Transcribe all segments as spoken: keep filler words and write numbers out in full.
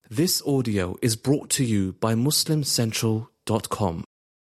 This audio is brought to you by Muslim Central dot com.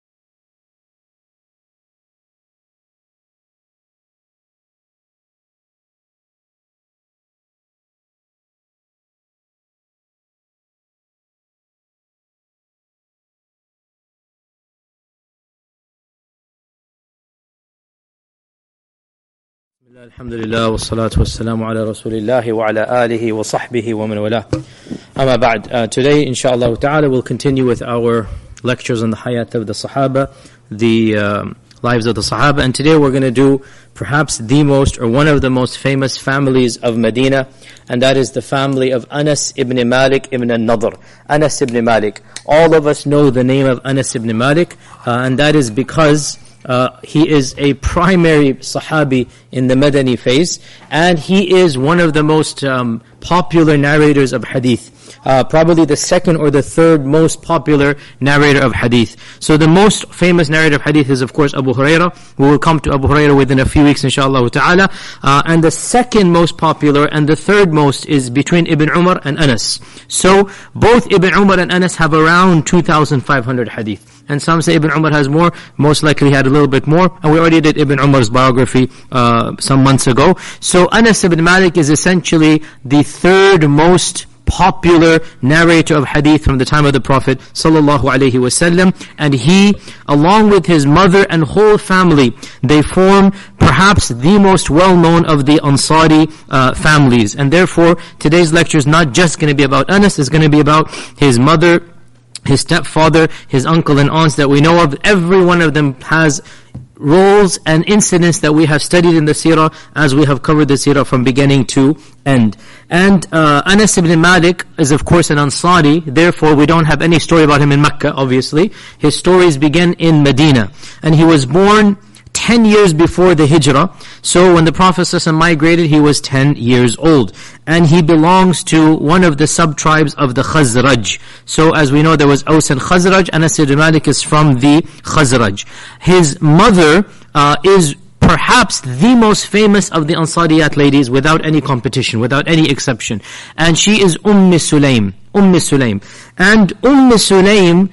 Alhamdulillah wa salatu wa salamu ala rasulillahi wa ala alihi wa sahbihi wa man wala. Amma ba'd. Uh, today, inshallah ta'ala, we'll continue with our lectures on the hayat of the Sahaba, the um, lives of the Sahaba. And today we're going to do perhaps the most or one of the most famous families of Medina, and that is the family of Anas ibn Malik ibn al-Nadr. Anas ibn Malik. All of us know the name of Anas ibn Malik, uh, and that is because Uh, he is a primary Sahabi in the Madani phase, and he is one of the most um, popular narrators of Hadith. Uh, probably the second or the third most popular narrator of Hadith. So the most famous narrator of Hadith is of course Abu Hurairah. We will come to Abu Hurairah within a few weeks inshallah ta'ala. Uh, and the second most popular and the third most is between Ibn Umar and Anas. So both Ibn Umar and Anas have around two thousand five hundred Hadith. And some say Ibn Umar has more, most likely he had a little bit more. And we already did Ibn Umar's biography uh, some months ago. So Anas ibn Malik is essentially the third most popular narrator of hadith from the time of the Prophet sallallahu alaihi wasallam, and he, along with his mother and whole family, they form perhaps the most well-known of the Ansari uh, families. And therefore, today's lecture is not just going to be about Anas, it's going to be about his mother, his stepfather, his uncle and aunts that we know of. Every one of them has roles and incidents that we have studied in the seerah as we have covered the seerah from beginning to end. And uh, Anas ibn Malik is of course an Ansari, therefore we don't have any story about him in Mecca, obviously. His stories begin in Medina. And he was born ten years before the Hijrah. So when the Prophet ﷺ migrated, he was ten years old. And he belongs to one of the sub-tribes of the Khazraj. So as we know, there was Aus and Khazraj. Anas ibn Malik is from the Khazraj. His mother uh, is perhaps the most famous of the Ansariyat ladies without any competition, without any exception. And she is Umm Sulaym. Umm Sulaym. And Umm Sulaym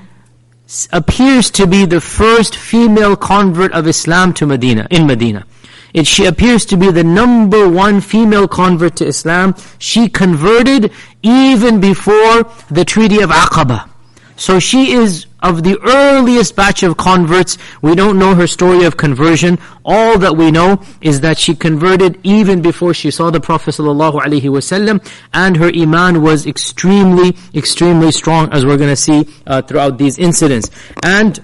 appears to be the first female convert of Islam to Medina, in Medina. It, she appears to be the number one female convert to Islam. She converted even before the Treaty of Aqaba. So she is of the earliest batch of converts. We don't know her story of conversion. All that we know is that she converted even before she saw the Prophet ﷺ, and her iman was extremely, extremely strong, as we're going to see uh, throughout these incidents. And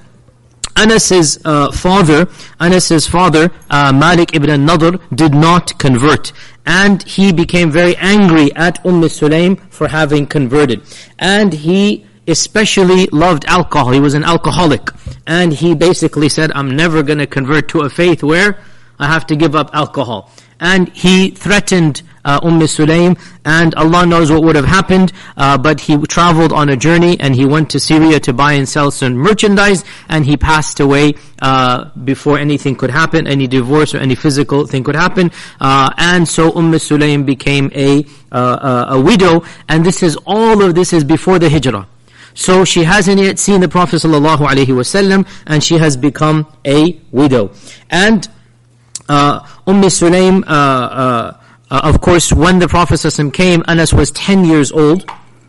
Anas's uh, father, Anas's father, uh, Malik ibn al-Nadr, did not convert. And he became very angry at Umm Sulaym for having converted. And he especially loved alcohol. He was an alcoholic. And he basically said, I'm never going to convert to a faith where I have to give up alcohol. And he threatened uh, Umm Sulaym, and Allah knows what would have happened, uh, but he traveled on a journey and he went to Syria to buy and sell some merchandise, and he passed away uh, before anything could happen, any divorce or any physical thing could happen. Uh, and so Umm Sulaym became a, uh, a widow, and this is, all of this is before the Hijrah. So she hasn't yet seen the Prophet sallallahu alaihi wasallam, and she has become a widow. And uh, Umm Sulaym, uh, uh, uh, of course, when the Prophet sallallahu alaihi wasallam came, Anas was ten years old.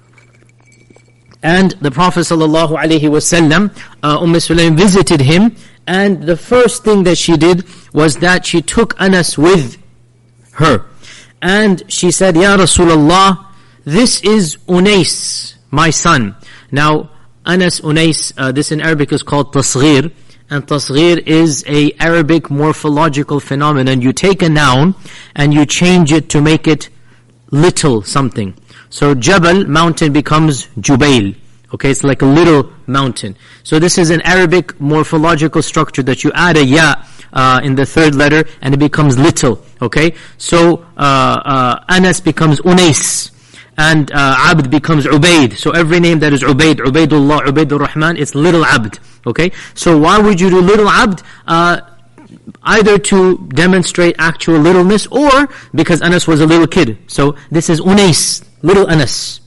And the Prophet sallallahu alaihi wasallam, uh, Umm Sulaym visited him, and the first thing that she did was that she took Anas with her. And she said, Ya Rasulullah, this is Unais, my son. Now, Anas, Unais, uh, this in Arabic is called tasghir, and tasghir is a Arabic morphological phenomenon. You take a noun and you change it to make it little something. So Jabal, mountain, becomes Jubail. Okay, it's like a little mountain. So this is an Arabic morphological structure that you add a ya uh, in the third letter and it becomes little. Okay, so uh, uh, Anas becomes Unais. And uh, Abd becomes Ubaid. So every name that is Ubaid, Ubaidullah, Ubaidur Rahman, it's little Abd. Okay? So why would you do little Abd? Uh, either to demonstrate actual littleness, or because Anas was a little kid. So this is Unais, little Anas.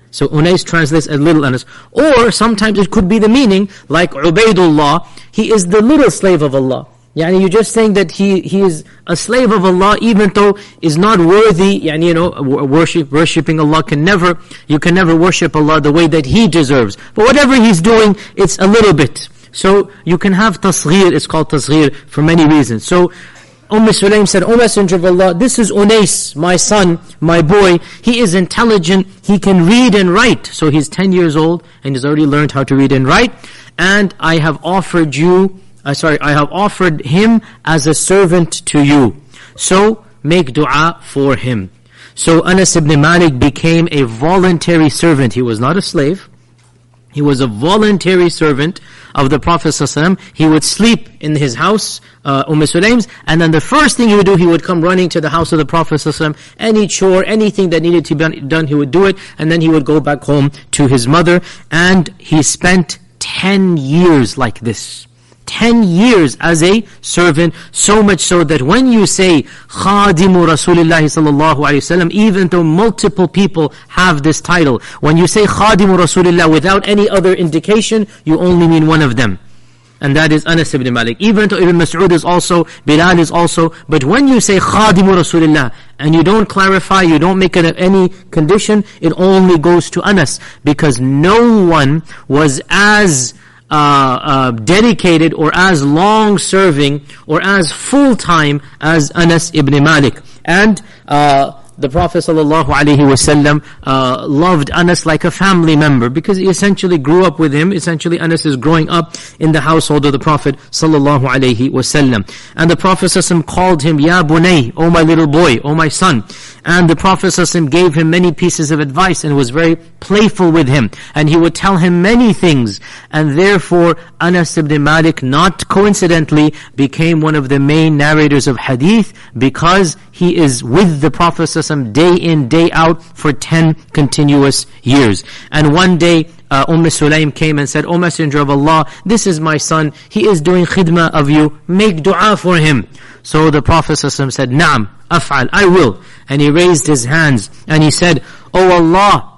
So Unais translates as little Anas. Or sometimes it could be the meaning, like Ubaidullah, he is the little slave of Allah. Yani you're just saying that he he is a slave of Allah, even though is not worthy. Yani you know, worship worshipping Allah can never you can never worship Allah the way that He deserves. But whatever he's doing, it's a little bit. So you can have tasghir. It's called tasghir for many reasons. So Umm Sulaim said, "O Messenger of Allah, this is Unais, my son, my boy. He is intelligent. He can read and write. So he's ten years old and he's already learned how to read and write. And I have offered you." Uh, sorry, I have offered him as a servant to you. So make dua for him. So Anas ibn Malik became a voluntary servant. He was not a slave. He was a voluntary servant of the Prophet ﷺ. He would sleep in his house, uh, Umm Sulaim's, and then the first thing he would do, he would come running to the house of the Prophet ﷺ. Any chore, anything that needed to be done, he would do it, and then he would go back home to his mother. And he spent ten years like this. Ten years as a servant, so much so that when you say Khadimu Rasulullah sallallahu alayhi wasallam, even though multiple people have this title, when you say Khadimu Rasulullah without any other indication, you only mean one of them. And that is Anas ibn Malik. Even though Ibn Mas'ud is also, Bilal is also, but when you say Khadimu Rasulullah, and you don't clarify, you don't make it any condition, it only goes to Anas, because no one was as Uh, uh, dedicated or as long-serving or as full-time as Anas ibn Malik. And uh, the Prophet sallallahu alaihi wasallam uh, loved Anas like a family member, because he essentially grew up with him. Essentially, Anas is growing up in the household of the Prophet sallallahu alaihi wasallam. And the Prophet sallallahu called him Ya Bunay, oh my little boy, oh my son. And the Prophet sallallahu gave him many pieces of advice and was very playful with him. And he would tell him many things. And therefore, Anas ibn Malik, not coincidentally, became one of the main narrators of hadith, because he is with the Prophet sallallahu day in, day out for ten continuous years. And one day, uh, Umm Sulaim came and said, "O Messenger of Allah, this is my son. He is doing khidmah of you. Make dua for him." So the Prophet ﷺ said, "Naam, af'al, I will." And he raised his hands and he said, "O Allah,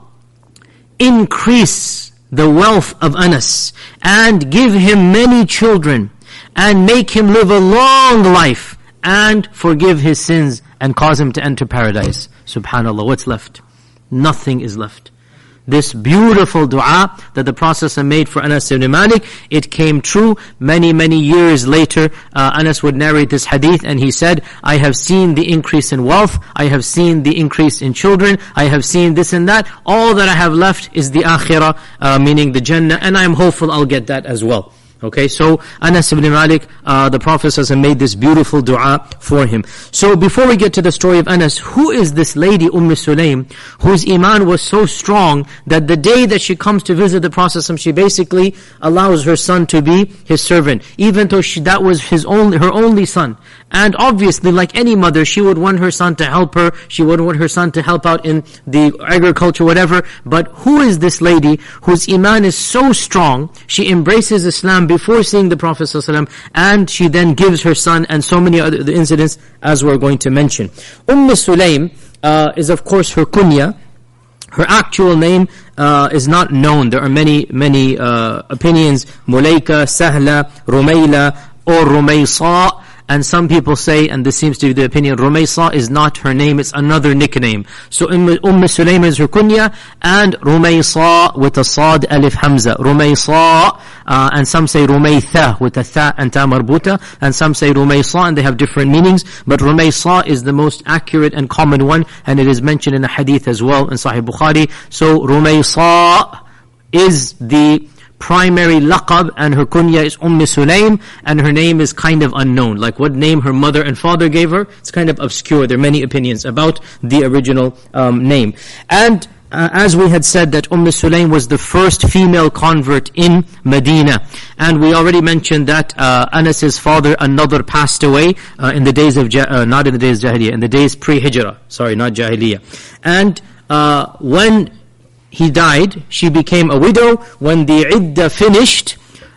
increase the wealth of Anas and give him many children and make him live a long life and forgive his sins and cause him to enter paradise." Subhanallah, what's left? Nothing is left. This beautiful dua that the Prophet made for Anas ibn Malik, it came true. Many, many years later, uh, Anas would narrate this hadith and he said, "I have seen the increase in wealth, I have seen the increase in children, I have seen this and that. All that I have left is the akhirah, uh, meaning the Jannah, and I am hopeful I'll get that as well." Okay, so Anas ibn Malik, uh, the Prophet has made this beautiful dua for him. So before we get to the story of Anas, who is this lady Umm Sulaim, whose iman was so strong that the day that she comes to visit the Prophet, she basically allows her son to be his servant, even though she, that was his only, her only son. And obviously, like any mother, she would want her son to help her, she would want her son to help out in the agriculture, whatever. But who is this lady whose iman is so strong, she embraces Islam before seeing the Prophet ﷺ, and she then gives her son, and so many other incidents as we're going to mention. Umm Sulaim uh, is of course her kunya. Her actual name uh, is not known. There are many, many uh, opinions. Mulaika, Sahla, Rumayla, or Rumaysa. And some people say, and this seems to be the opinion, Rumaysa is not her name, it's another nickname. So Umm Sulaim is her kunya, and Rumaysa with a Sad Alif Hamza. Rumaysa, uh, and some say Rumaytha with a Tha and Ta marbuta, and some say Rumaysa, and they have different meanings. But Rumaysa is the most accurate and common one, and it is mentioned in a hadith as well in Sahih Bukhari. So Rumaysa is the primary laqab, and her kunya is Umm Sulaim, and her name is kind of unknown. Like what name her mother and father gave her, it's kind of obscure. There are many opinions about the original um, name. And uh, as we had said, that Umm Sulaim was the first female convert in Medina. And we already mentioned that uh, Anas's father, An-Nadr, passed away uh, in the days of, uh, not in the days of Jahiliyyah, in the days pre-Hijrah. Sorry, not Jahiliyyah. And uh, when he died, she became a widow. When the iddah finished,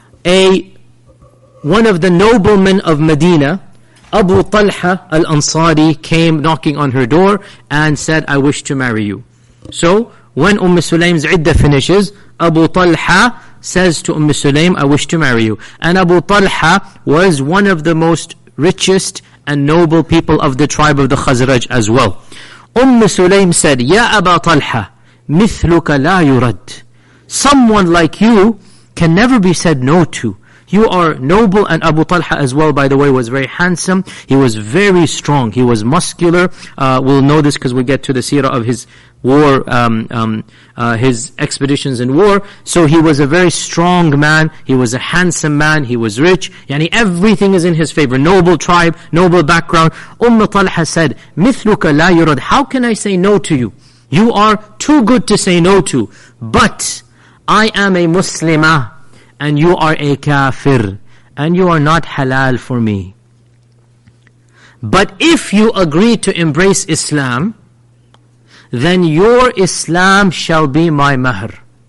a one of the noblemen of Medina, Abu Talha al-Ansari, came knocking on her door and said, "I wish to marry you." So when Umm Sulaim's iddah finishes, Abu Talha says to Umm Sulaim, I wish to marry you. And Abu Talha was one of the most richest and noble people of the tribe of the Khazraj as well. Umm Sulaim said, Ya Aba Talha, mithluka la yurad. Someone like you can never be said no to. You are noble. And Abu Talha as well, by the way, was very handsome. He was very strong. He was muscular. Uh, we'll know this because we get to the seerah of his war, um, um, uh, his expeditions in war. So he was a very strong man. He was a handsome man. He was rich. Yani everything is in his favor. Noble tribe, noble background. Umm Talha said, mithluka la yurad. How can I say no to you? You are too good to say no to. But I am a Muslimah, and you are a kafir, and you are not halal for me. But if you agree to embrace Islam, then your Islam shall be my mahr.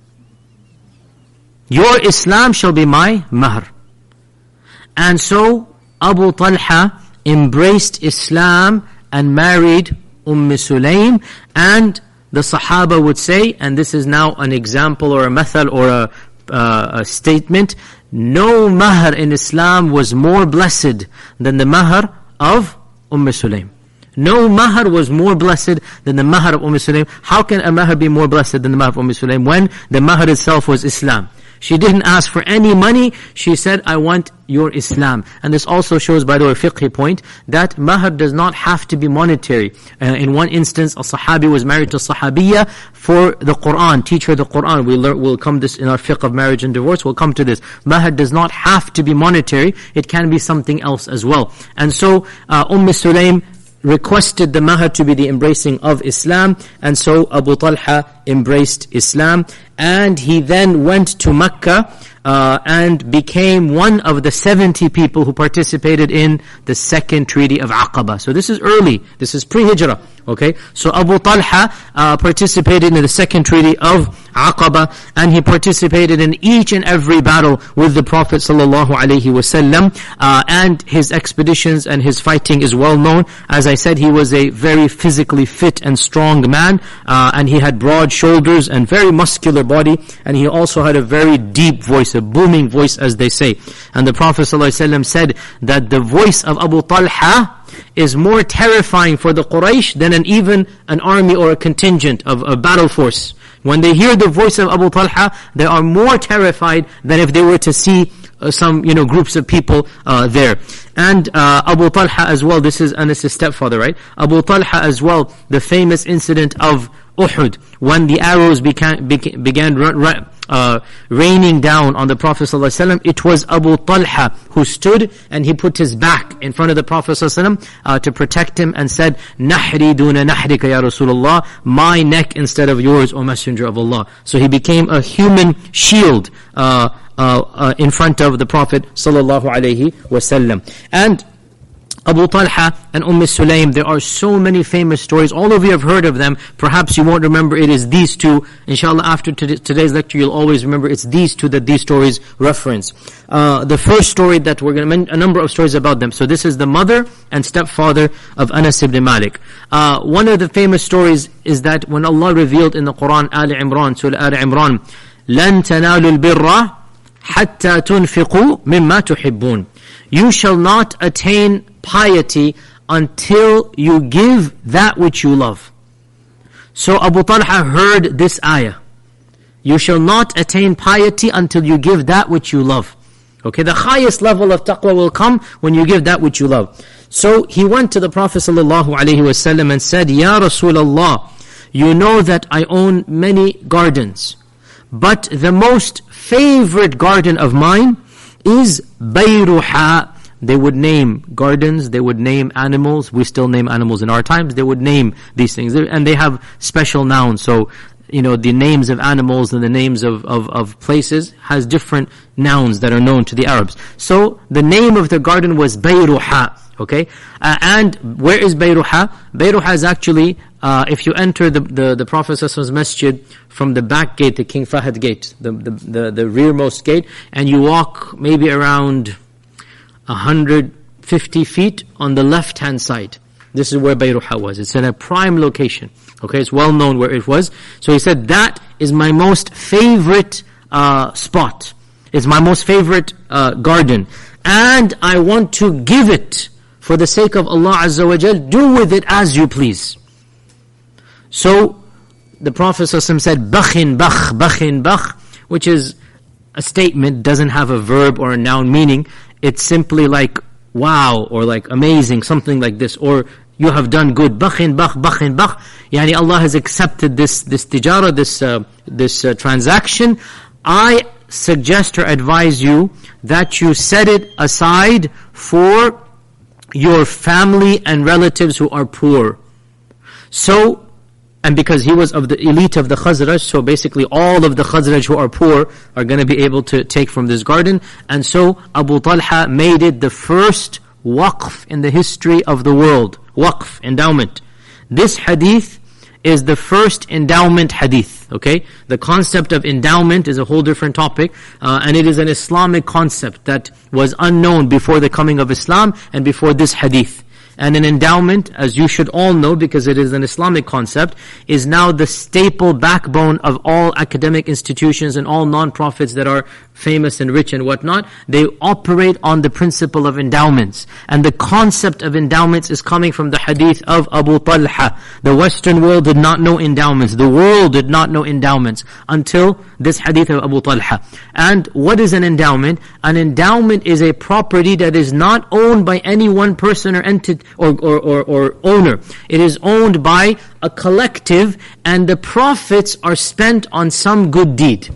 Your Islam shall be my mahr. And so Abu Talha embraced Islam and married Umm Sulaim, and the Sahaba would say, and this is now an example or a mathal or a Uh, a statement, no mahr in Islam was more blessed than the mahr of Umm Sulaim. No mahr was more blessed than the mahr of Umm Sulaim. How can a mahr be more blessed than the mahr of Umm Sulaim when the mahr itself was Islam? She didn't ask for any money. She said, I want your Islam. And this also shows, by the way, a fiqhi point, that mahr does not have to be monetary. Uh, in one instance, a sahabi was married to a sahabiyya for the Qur'an, teach her the Qur'an. We'll, learn, we'll come this in our fiqh of marriage and divorce, we'll come to this. Mahr does not have to be monetary. It can be something else as well. And so, uh, Umm Sulaim requested the mahr to be the embracing of Islam, and so Abu Talha embraced Islam, and he then went to Mecca uh, and became one of the seventy people who participated in the second treaty of Aqaba. So this is early, this is pre-Hijrah, okay? So Abu Talha uh, participated in the second treaty of Aqaba, and he participated in each and every battle with the Prophet sallallahu alaihi wasallam, uh, and his expeditions and his fighting is well known. As I said, he was a very physically fit and strong man, uh, and he had broad shoulders and very muscular body, and he also had a very deep voice, a booming voice as they say. And the Prophet ﷺ said that the voice of Abu Talha is more terrifying for the Quraysh than an, even an army or a contingent of a battle force. When they hear the voice of Abu Talha, they are more terrified than if they were to see uh, some, you know, groups of people uh, there. And uh, Abu Talha as well, this is Anas' stepfather, right? Abu Talha as well, the famous incident of Uhud, when the arrows began, began, began run, uh, raining down on the Prophet ﷺ, it was Abu Talha who stood and he put his back in front of the Prophet ﷺ uh, to protect him and said, Nahri duna nahrika ya Rasulullah, my neck instead of yours, O Messenger of Allah. So he became a human shield uh, uh, uh, in front of the Prophet sallallahu alaihi wasallam. And Abu Talha and Umm Sulaim, there are so many famous stories. All of you have heard of them. Perhaps you won't remember it is these two. Inshallah, after today's lecture, you'll always remember it's these two that these stories reference. Uh, the first story that we're going to mention, a number of stories about them. So this is the mother and stepfather of Anas ibn Malik. Uh, one of the famous stories is that when Allah revealed in the Quran, Ali Imran, Surah Al Imran, لَن تَنَالُوا الْبِرَّ حَتَّى تُنْفِقُوا مِمَّا تُحِبُّونَ. You shall not attain piety until you give that which you love. So Abu Talha heard this ayah. You shall not attain piety until you give that which you love. Okay, the highest level of taqwa will come when you give that which you love. So he went to the Prophet sallallahu alaihi wasallam and said, Ya Rasulullah, you know that I own many gardens, but the most favorite garden of mine is Bayruha. They would name gardens, they would name animals. We still name animals in our times. They would name these things. And they have special nouns. So, you know, the names of animals and the names of, of, of places has different nouns that are known to the Arabs. So, the name of the garden was Bayruha. Okay? Uh, and where is Bayruha? Bayruha is actually, uh, if you enter the, the, the Prophet's masjid from the back gate, the King Fahd gate, the, the, the, the rearmost gate, and you walk maybe around one hundred fifty feet on the left-hand side. this is where Bayruha was. It's in a prime location. Okay, it's well known where it was. So he said, that is my most favorite uh, spot. It's my most favorite uh, garden. And I want to give it for the sake of Allah Azza wa Jal. Do with it as you please. So, the Prophet ﷺ said, Bakhin bakh, bakhin bakh, which is a statement, doesn't have a verb or a noun meaning. It's simply like, wow, or like amazing, something like this, or you have done good. Bakhin bakh, bakhin bakh. Yani Allah has accepted this, this tijara, this, uh, this uh, transaction. I suggest or advise you that you set it aside for your family and relatives who are poor. So, and because he was of the elite of the Khazraj, so basically all of the Khazraj who are poor are going to be able to take from this garden. And so Abu Talha made it the first waqf in the history of the world. Waqf, endowment. This hadith is the first endowment hadith. Okay? The concept of endowment is a whole different topic. Uh, and it is an Islamic concept that was unknown before the coming of Islam and before this hadith. And an endowment, as you should all know because it is an Islamic concept, is now the staple backbone of all academic institutions and all non-profits that are famous and rich and whatnot. They operate on the principle of endowments. And the concept of endowments is coming from the hadith of Abu Talha. The Western world did not know endowments. The world did not know endowments until this hadith of Abu Talha. And what is an endowment? An endowment is a property that is not owned by any one person or entity or, or, or, or owner. It is owned by a collective, and the profits are spent on some good deed.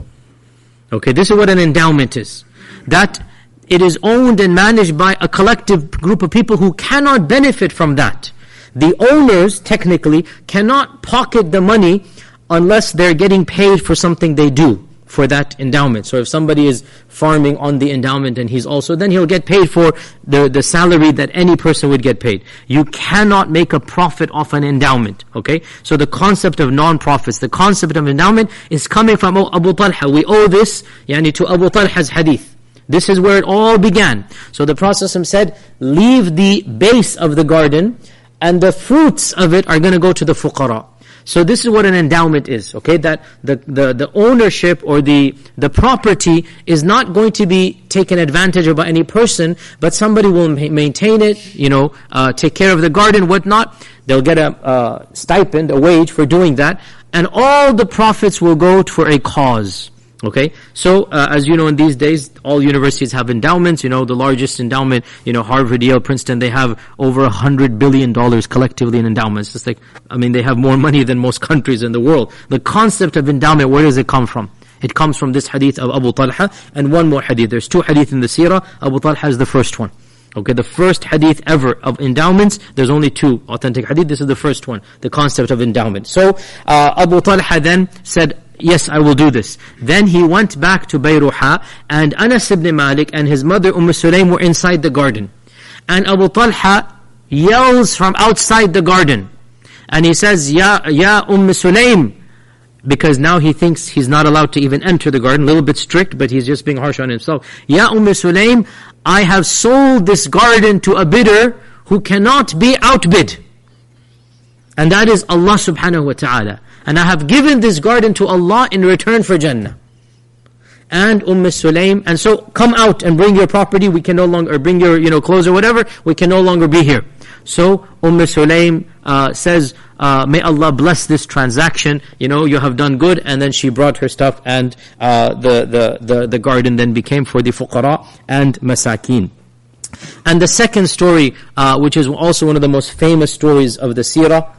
Okay, this is what an endowment is. That it is owned and managed by a collective group of people who cannot benefit from that. The owners, technically, cannot pocket the money unless they're getting paid for something they do for that endowment. So if somebody is farming on the endowment and he's also, then he'll get paid for the, the salary that any person would get paid. You cannot make a profit off an endowment. Okay? So the concept of non-profits, the concept of endowment is coming from Abu Talha. We owe this yani, to Abu Talha's hadith. This is where it all began. So the Prophet said, leave the base of the garden and the fruits of it are going to go to the fuqara. So this is what an endowment is, okay? That the, the, the ownership or the, the property is not going to be taken advantage of by any person, but somebody will ma- maintain it, you know, uh, take care of the garden, whatnot. They'll get a uh, stipend, a wage for doing that. And all the profits will go for a cause. Okay, so uh, as you know, in these days, all universities have endowments. You know, the largest endowment, you know, Harvard, Yale, Princeton, they have over a hundred billion dollars collectively in endowments. It's like, I mean, they have more money than most countries in the world. The concept of endowment, where does it come from? It comes from this hadith of Abu Talha and one more hadith. There's two hadith in the seerah. Abu Talha is the first one. Okay, the first hadith ever of endowments. There's only two authentic hadith. This is the first one, the concept of endowment. So uh, Abu Talha then said, yes, I will do this. Then he went back to Bayruha, and Anas ibn Malik and his mother Umm Sulaym were inside the garden. And Abu Talha yells from outside the garden. And he says, Ya, ya Umm Sulaym. Because now he thinks he's not allowed to even enter the garden. A little bit strict, but he's just being harsh on himself. Ya Umm Sulaym, I have sold this garden to a bidder who cannot be outbid. And that is Allah subhanahu wa ta'ala. And I have given this garden to Allah in return for Jannah. And Umm Sulaym, and so come out and bring your property, we can no longer, or bring your, you know, clothes or whatever, we can no longer be here. So Umm Sulaym uh, says, uh, may Allah bless this transaction, you know, you have done good, and then she brought her stuff, and uh, the, the, the, the garden then became for the fuqara and masakin. And the second story, uh, which is also one of the most famous stories of the seerah,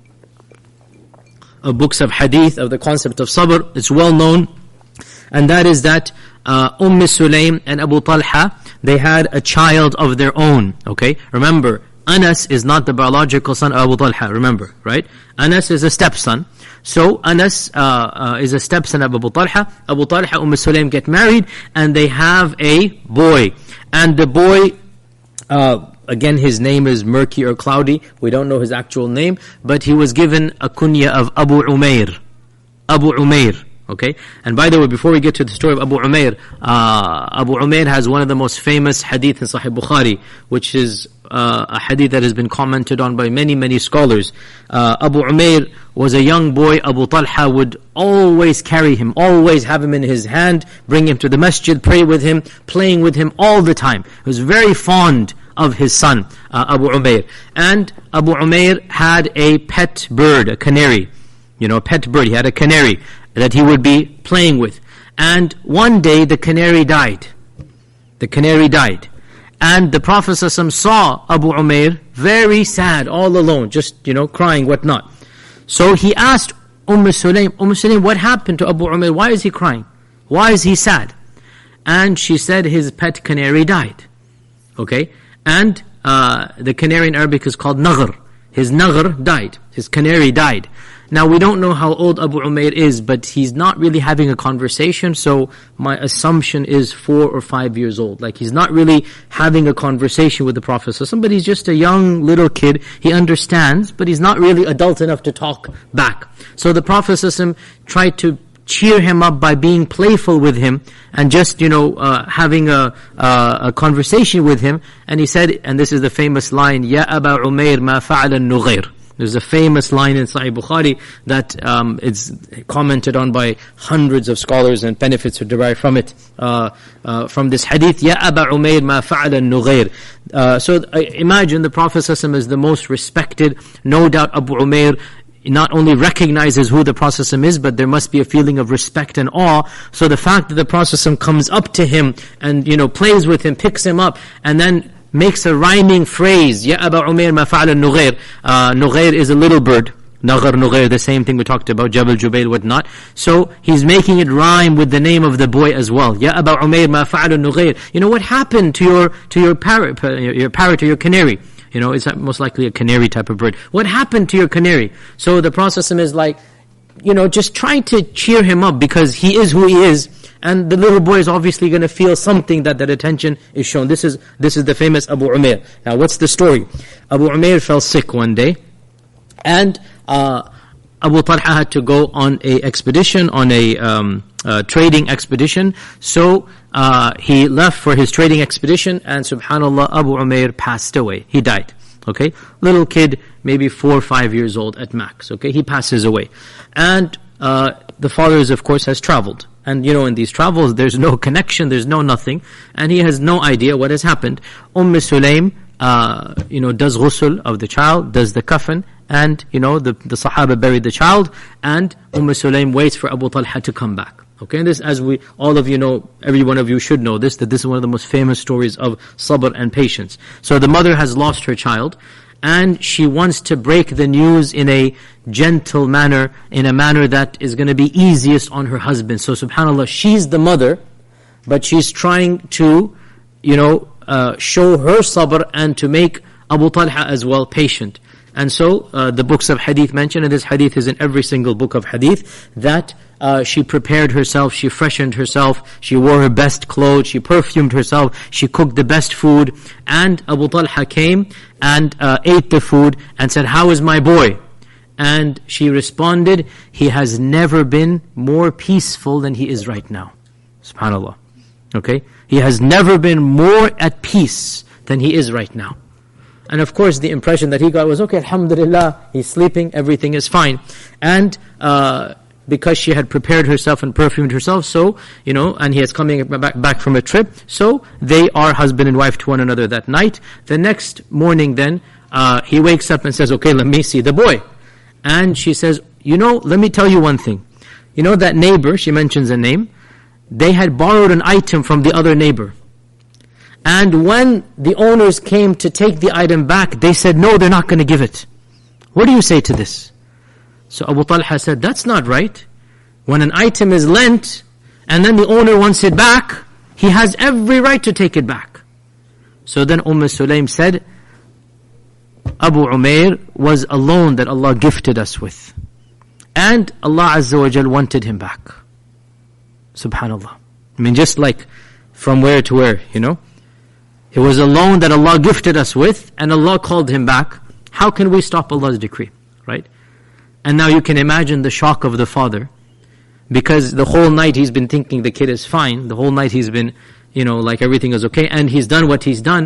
of books of hadith, of the concept of sabr, it's well known, and that is that uh, Umm Sulaym and Abu Talha, they had a child of their own, okay? Remember, Anas is not the biological son of Abu Talha, remember, right? Anas is a stepson. So Anas uh, uh, is a stepson of Abu Talha. Abu Talha, Umm Sulaym get married, and they have a boy. And the boy, uh, again, his name is murky or cloudy. We don't know his actual name, but he was given a kunya of Abu Umair. Abu Umair. Okay? And by the way, before we get to the story of Abu Umair, uh, Abu Umair has one of the most famous hadith in Sahih Bukhari, which is uh, a hadith that has been commented on by many, many scholars. Uh, Abu Umair was a young boy. Abu Talha would always carry him, always have him in his hand, bring him to the masjid, pray with him, playing with him all the time. He was very fond of his son, uh, Abu Umair. And Abu Umair had a pet bird, a canary. You know, a pet bird. He had a canary that he would be playing with. And one day the canary died. The canary died. And the Prophet ﷺ saw Abu Umair very sad, all alone, just, you know, crying, whatnot. So he asked Umm Sulaym, Umm Sulaym, what happened to Abu Umair? Why is he crying? Why is he sad? And she said his pet canary died. Okay? And uh, the canary in Arabic is called naghr. His naghr died. His canary died. Now we don't know how old Abu Umair is, but he's not really having a conversation, so my assumption is four or five years old. Like he's not really having a conversation with the Prophet ﷺ, but he's just a young little kid. He understands, but he's not really adult enough to talk back. So the Prophet ﷺ tried to cheer him up by being playful with him and just, you know, uh, having a, uh, a conversation with him. And he said, and this is the famous line, Ya Aba Umair ma fa'ala an-Nughair. There's a famous line in Sahih Bukhari that um, is commented on by hundreds of scholars, and benefits are derived from it, uh, uh, from this hadith, Ya Aba Umair ma fa'ala an-Nughair. Uh, so uh, imagine the Prophet ﷺ is the most respected. No doubt Abu Umair not only recognizes who the Prophet ﷺ is, but there must be a feeling of respect and awe. So the fact that the Prophet ﷺ comes up to him and, you know, plays with him, picks him up, and then makes a rhyming phrase, Ya Aba Umair ma fa'ala an-Nughair. Uh, Nughair is a little bird. Naghr, Nughair, the same thing we talked about, Jabal Jubayl, whatnot. So he's making it rhyme with the name of the boy as well. Ya Aba Umair ma fa'ala an-Nughair. You know, what happened to your to your parrot, your parrot or your canary? You know, it's most likely a canary type of bird. What happened to your canary? So the Prophet is like, you know, just trying to cheer him up because he is who he is. And the little boy is obviously going to feel something that that attention is shown. This is this is the famous Abu Umair. Now, what's the story? Abu Umair fell sick one day, and uh, Abu Talha had to go on a expedition, on a um, uh, trading expedition. So uh, he left for his trading expedition, and subhanallah, Abu Umair passed away. He died. Okay, little kid, maybe four or five years old at max. Okay, he passes away, and uh, the father, is, of course, has traveled. And you know, in these travels, there's no connection, there's no nothing, and he has no idea what has happened. Umm Sulaym, uh, you know, does ghusl of the child, does the kafan, and you know, the the Sahaba buried the child, and Umm Sulaym waits for Abu Talha to come back. Okay, and this, as we, all of you know, every one of you should know this, that this is one of the most famous stories of sabr and patience. So the mother has lost her child, and she wants to break the news in a gentle manner, in a manner that is going to be easiest on her husband. So subhanAllah, she's the mother, but she's trying to, you know, uh, show her sabr and to make Abu Talha as well patient. And so uh, the books of hadith mention, and this hadith is in every single book of hadith, that uh, she prepared herself, she freshened herself, she wore her best clothes, she perfumed herself, she cooked the best food, and Abu Talha came and uh, ate the food and said, "How is my boy?" And she responded, "He has never been more peaceful than he is right now." SubhanAllah. Okay? He has never been more at peace than he is right now. And of course, the impression that he got was, okay, alhamdulillah, he's sleeping, everything is fine. And uh, because she had prepared herself and perfumed herself, so, you know, and he is coming back, back from a trip, so they are husband and wife to one another that night. The next morning then, uh, he wakes up and says, okay, let me see the boy. And she says, you know, let me tell you one thing. You know that neighbor, she mentions a name, they had borrowed an item from the other neighbor. And when the owners came to take the item back, they said, no, they're not going to give it. What do you say to this? So Abu Talha said, that's not right. When an item is lent, and then the owner wants it back, he has every right to take it back. So then Umm Sulaym said, Abu Umair was a loan that Allah gifted us with. And Allah Azza wa Jal wanted him back. Subhanallah. I mean, just like from where to where, you know. It was a loan that Allah gifted us with, and Allah called him back. How can we stop Allah's decree, right? And now you can imagine the shock of the father, because the whole night he's been thinking the kid is fine. The whole night he's been, you know, like everything is okay, and he's done what he's done.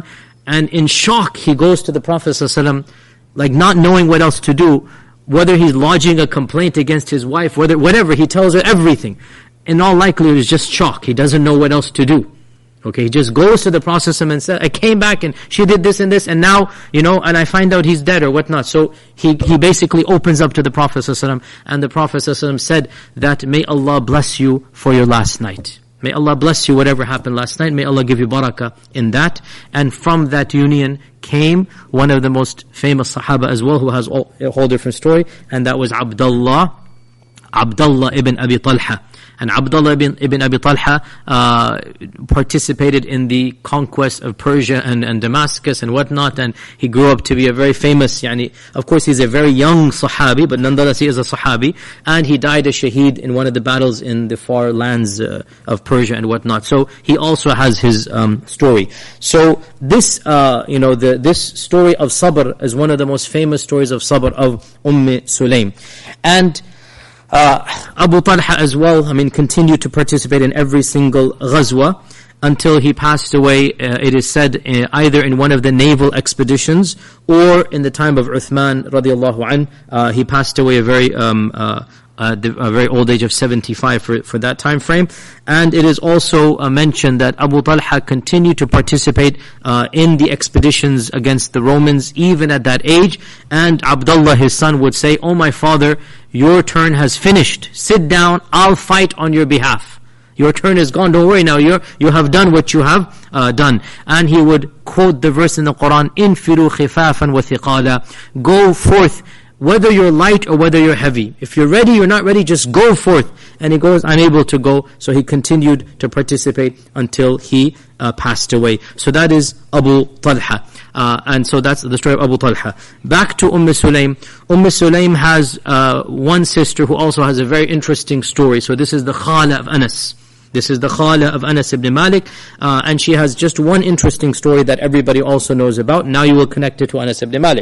And in shock, he goes to the Prophet ﷺ, like not knowing what else to do, whether he's lodging a complaint against his wife, whether whatever, he tells her everything. In all likelihood, it's just shock. He doesn't know what else to do. Okay, he just goes to the Prophet ﷺ and says, I came back and she did this and this, and now, you know, and I find out he's dead or whatnot. So he, he basically opens up to the Prophet ﷺ, and the Prophet ﷺ said that, may Allah bless you for your last night. May Allah bless you whatever happened last night. May Allah give you barakah in that. And from that union came one of the most famous Sahaba as well, who has all, a whole different story, and that was Abdullah, Abdullah ibn Abi Talha. And Abdullah ibn, ibn Abi Talha uh, participated in the conquest of Persia and, and Damascus and whatnot, and he grew up to be a very famous, yani, of course he's a very young Sahabi, but nonetheless he is a Sahabi, and he died a shaheed in one of the battles in the far lands uh, of Persia and whatnot. So he also has his um, story. So this, uh, you know, the, this story of Sabr is one of the most famous stories of Sabr of Umm Sulaym. And Uh, Abu Talha as well, I mean, continued to participate in every single ghazwa until he passed away, uh, it is said, uh, either in one of the naval expeditions or in the time of Uthman radiallahu anh. Uh, he passed away a very, um, uh, uh, a very old age of seventy-five for, for that time frame. And it is also uh, mentioned that Abu Talha continued to participate uh, in the expeditions against the Romans even at that age. And Abdullah, his son, would say, "Oh my father, your turn has finished. Sit down, I'll fight on your behalf. Your turn is gone, don't worry now, you're, you have done what you have uh, done." And he would quote the verse in the Quran, "Infiru khifafan wa thiqala." Go forth, whether you're light or whether you're heavy. If you're ready, you're not ready, just go forth. And he goes unable to go, so he continued to participate until he uh, passed away. So that is Abu Talha. Uh, and so that's the story of Abu Talha. Back to Umm Sulaym. Umm Sulaym has uh, one sister who also has a very interesting story. So this is the Khala of Anas. This is the Khala of Anas ibn Malik. Uh, and she has just one interesting story that everybody also knows about. Now you will connect it to Anas ibn Malik.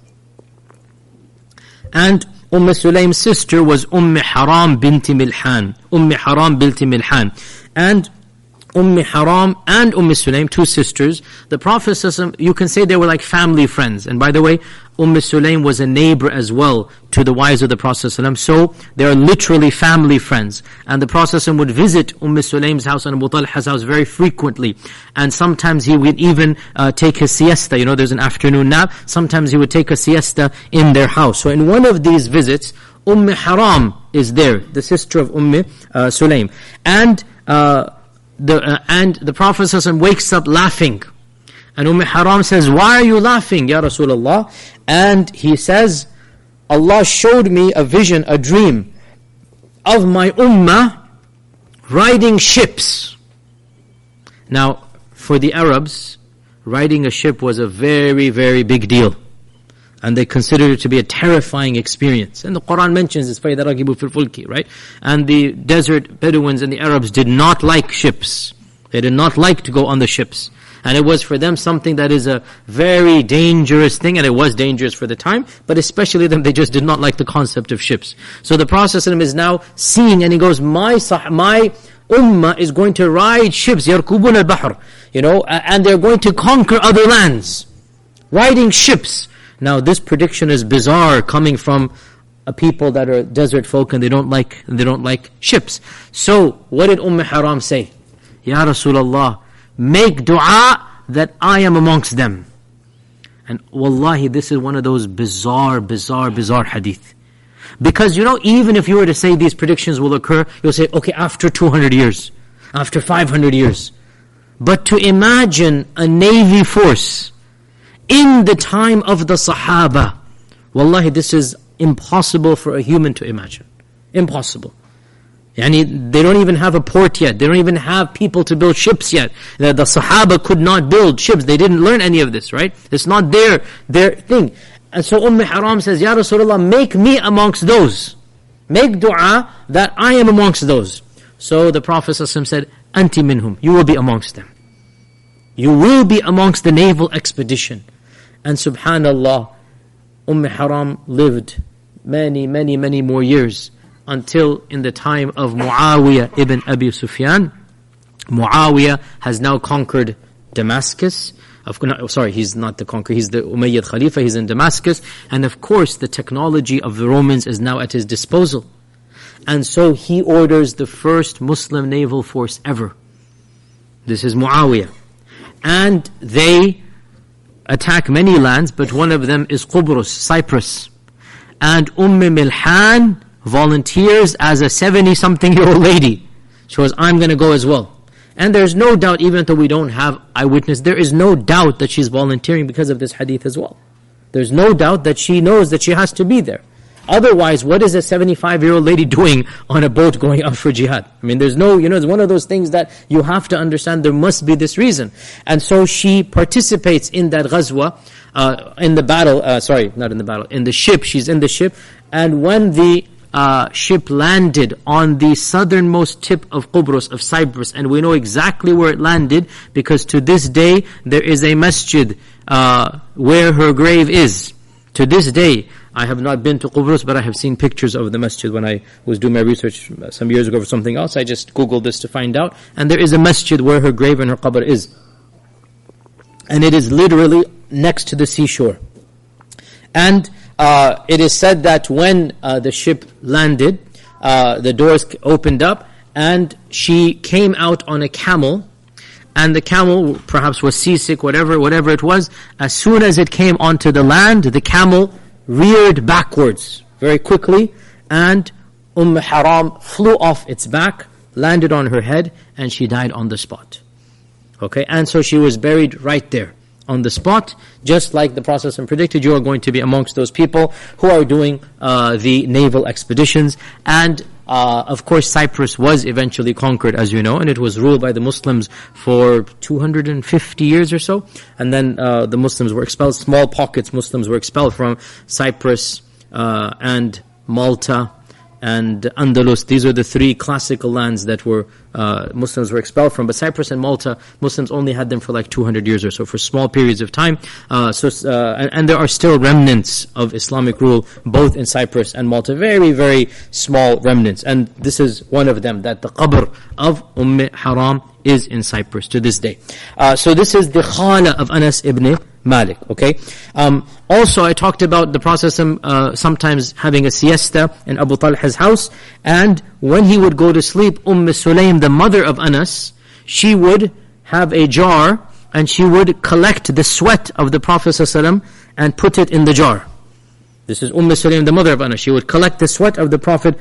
And Umm Sulaym's sister was Umm Haram binti Milhan. Umm Haram binti Milhan. And Umm Haram and Umm Sulaym, two sisters, the Prophet, you can say they were like family friends. And by the way, Umm Sulaym was a neighbor as well to the wives of the Prophet. So they are literally family friends. And the Prophet would visit Umm Sulaym's house and Abu Talha's house very frequently. And sometimes he would even uh, take his siesta. You know, there's an afternoon nap. Sometimes he would take a siesta in their house. So in one of these visits, Umm Haram is there, the sister of Umm uh, Sulaym. And uh, The, uh, and the Prophet ﷺ wakes up laughing. And Umm Haram says, "Why are you laughing, Ya Rasulullah?" And he says, "Allah showed me a vision, a dream of my ummah riding ships." Now, for the Arabs, riding a ship was a very, very big deal. And they considered it to be a terrifying experience. And the Quran mentions this, فَإِذَا رَكِبُوا فِي الْفُلْكِ, right? And the desert Bedouins and the Arabs did not like ships. They did not like to go on the ships. And it was for them something that is a very dangerous thing, and it was dangerous for the time, but especially them, they just did not like the concept of ships. So the Prophet ﷺ is now seeing, and he goes, my sah- my ummah is going to ride ships, يَرْكُبُونَ الْبَحْرِ, you know, and they're going to conquer other lands. Riding ships. Now this prediction is bizarre, coming from a people that are desert folk and they don't like they don't like ships. So what did Umm Haram say? "Ya Rasulullah, make dua that I am amongst them." And wallahi, this is one of those bizarre, bizarre, bizarre hadith. Because you know, even if you were to say these predictions will occur, you'll say, okay, after two hundred years, after five hundred years. But to imagine a navy force in the time of the Sahaba, wallahi, this is impossible for a human to imagine. Impossible. Yani, they don't even have a port yet. They don't even have people to build ships yet. The, the Sahaba could not build ships. They didn't learn any of this, right? It's not their, their thing. And so Umm Haram says, "Ya Rasulullah, make me amongst those. Make dua that I am amongst those." So the Prophet ﷺ said, "Anti minhum, you will be amongst them. You will be amongst the naval expedition." And subhanallah, Umm Haram lived many, many, many more years until in the time of Muawiyah ibn Abi Sufyan. Muawiyah has now conquered Damascus. Of, no, sorry, he's not the conqueror, he's the Umayyad Khalifa, he's in Damascus. And of course, the technology of the Romans is now at his disposal. And so he orders the first Muslim naval force ever. This is Muawiyah. And they attack many lands, but one of them is Qubrus, Cyprus. And Umm Milhan volunteers as a seventy-something-year-old lady. She goes, I'm going to go as well. And there's no doubt, even though we don't have eyewitness, there is no doubt that she's volunteering because of this hadith as well. There's no doubt that she knows that she has to be there. Otherwise, what is a seventy-five-year-old lady doing on a boat going out for jihad? I mean, there's no, you know, it's one of those things that you have to understand there must be this reason. And so she participates in that ghazwa, uh, in the battle, uh, sorry, not in the battle, in the ship, she's in the ship, and when the Uh, ship landed on the southernmost tip of Qubrus, of Cyprus, and we know exactly where it landed because to this day there is a masjid uh, where her grave is. To this day, I have not been to Qubrus, but I have seen pictures of the masjid when I was doing my research some years ago for something else. I just Googled this to find out, and there is a masjid where her grave and her qabr is. And it is literally next to the seashore. And Uh, it is said that when uh, the ship landed, uh, the doors opened up, and she came out on a camel, and the camel perhaps was seasick, whatever, whatever it was. As soon as it came onto the land, the camel reared backwards very quickly, and Umm Haram flew off its back, landed on her head, and she died on the spot. Okay, and so she was buried right there on the spot, just like the Prophet predicted, you are going to be amongst those people who are doing uh, the naval expeditions. And uh, of course, Cyprus was eventually conquered, as you know, and it was ruled by the Muslims for two hundred fifty years or so. And then uh, the Muslims were expelled, small pockets Muslims were expelled from Cyprus uh, and Malta and Andalus. These are the three classical lands that were uh, Muslims were expelled from. But Cyprus and Malta, Muslims only had them for like two hundred years or so, for small periods of time. Uh, so, uh, and, and there are still remnants of Islamic rule, both in Cyprus and Malta. Very, very small remnants. And this is one of them, that the qabr of Umm Haram is in Cyprus to this day. Uh, so this is the khala of Anas ibn Malik, okay? Um, also, I talked about the Prophet uh, sometimes having a siesta in Abu Talha's house, and when he would go to sleep, Umm Sulaym, the mother of Anas, she would have a jar, and she would collect the sweat of the Prophet ﷺ and put it in the jar. This is Umm Sulaym, the mother of Anas. She would collect the sweat of the Prophet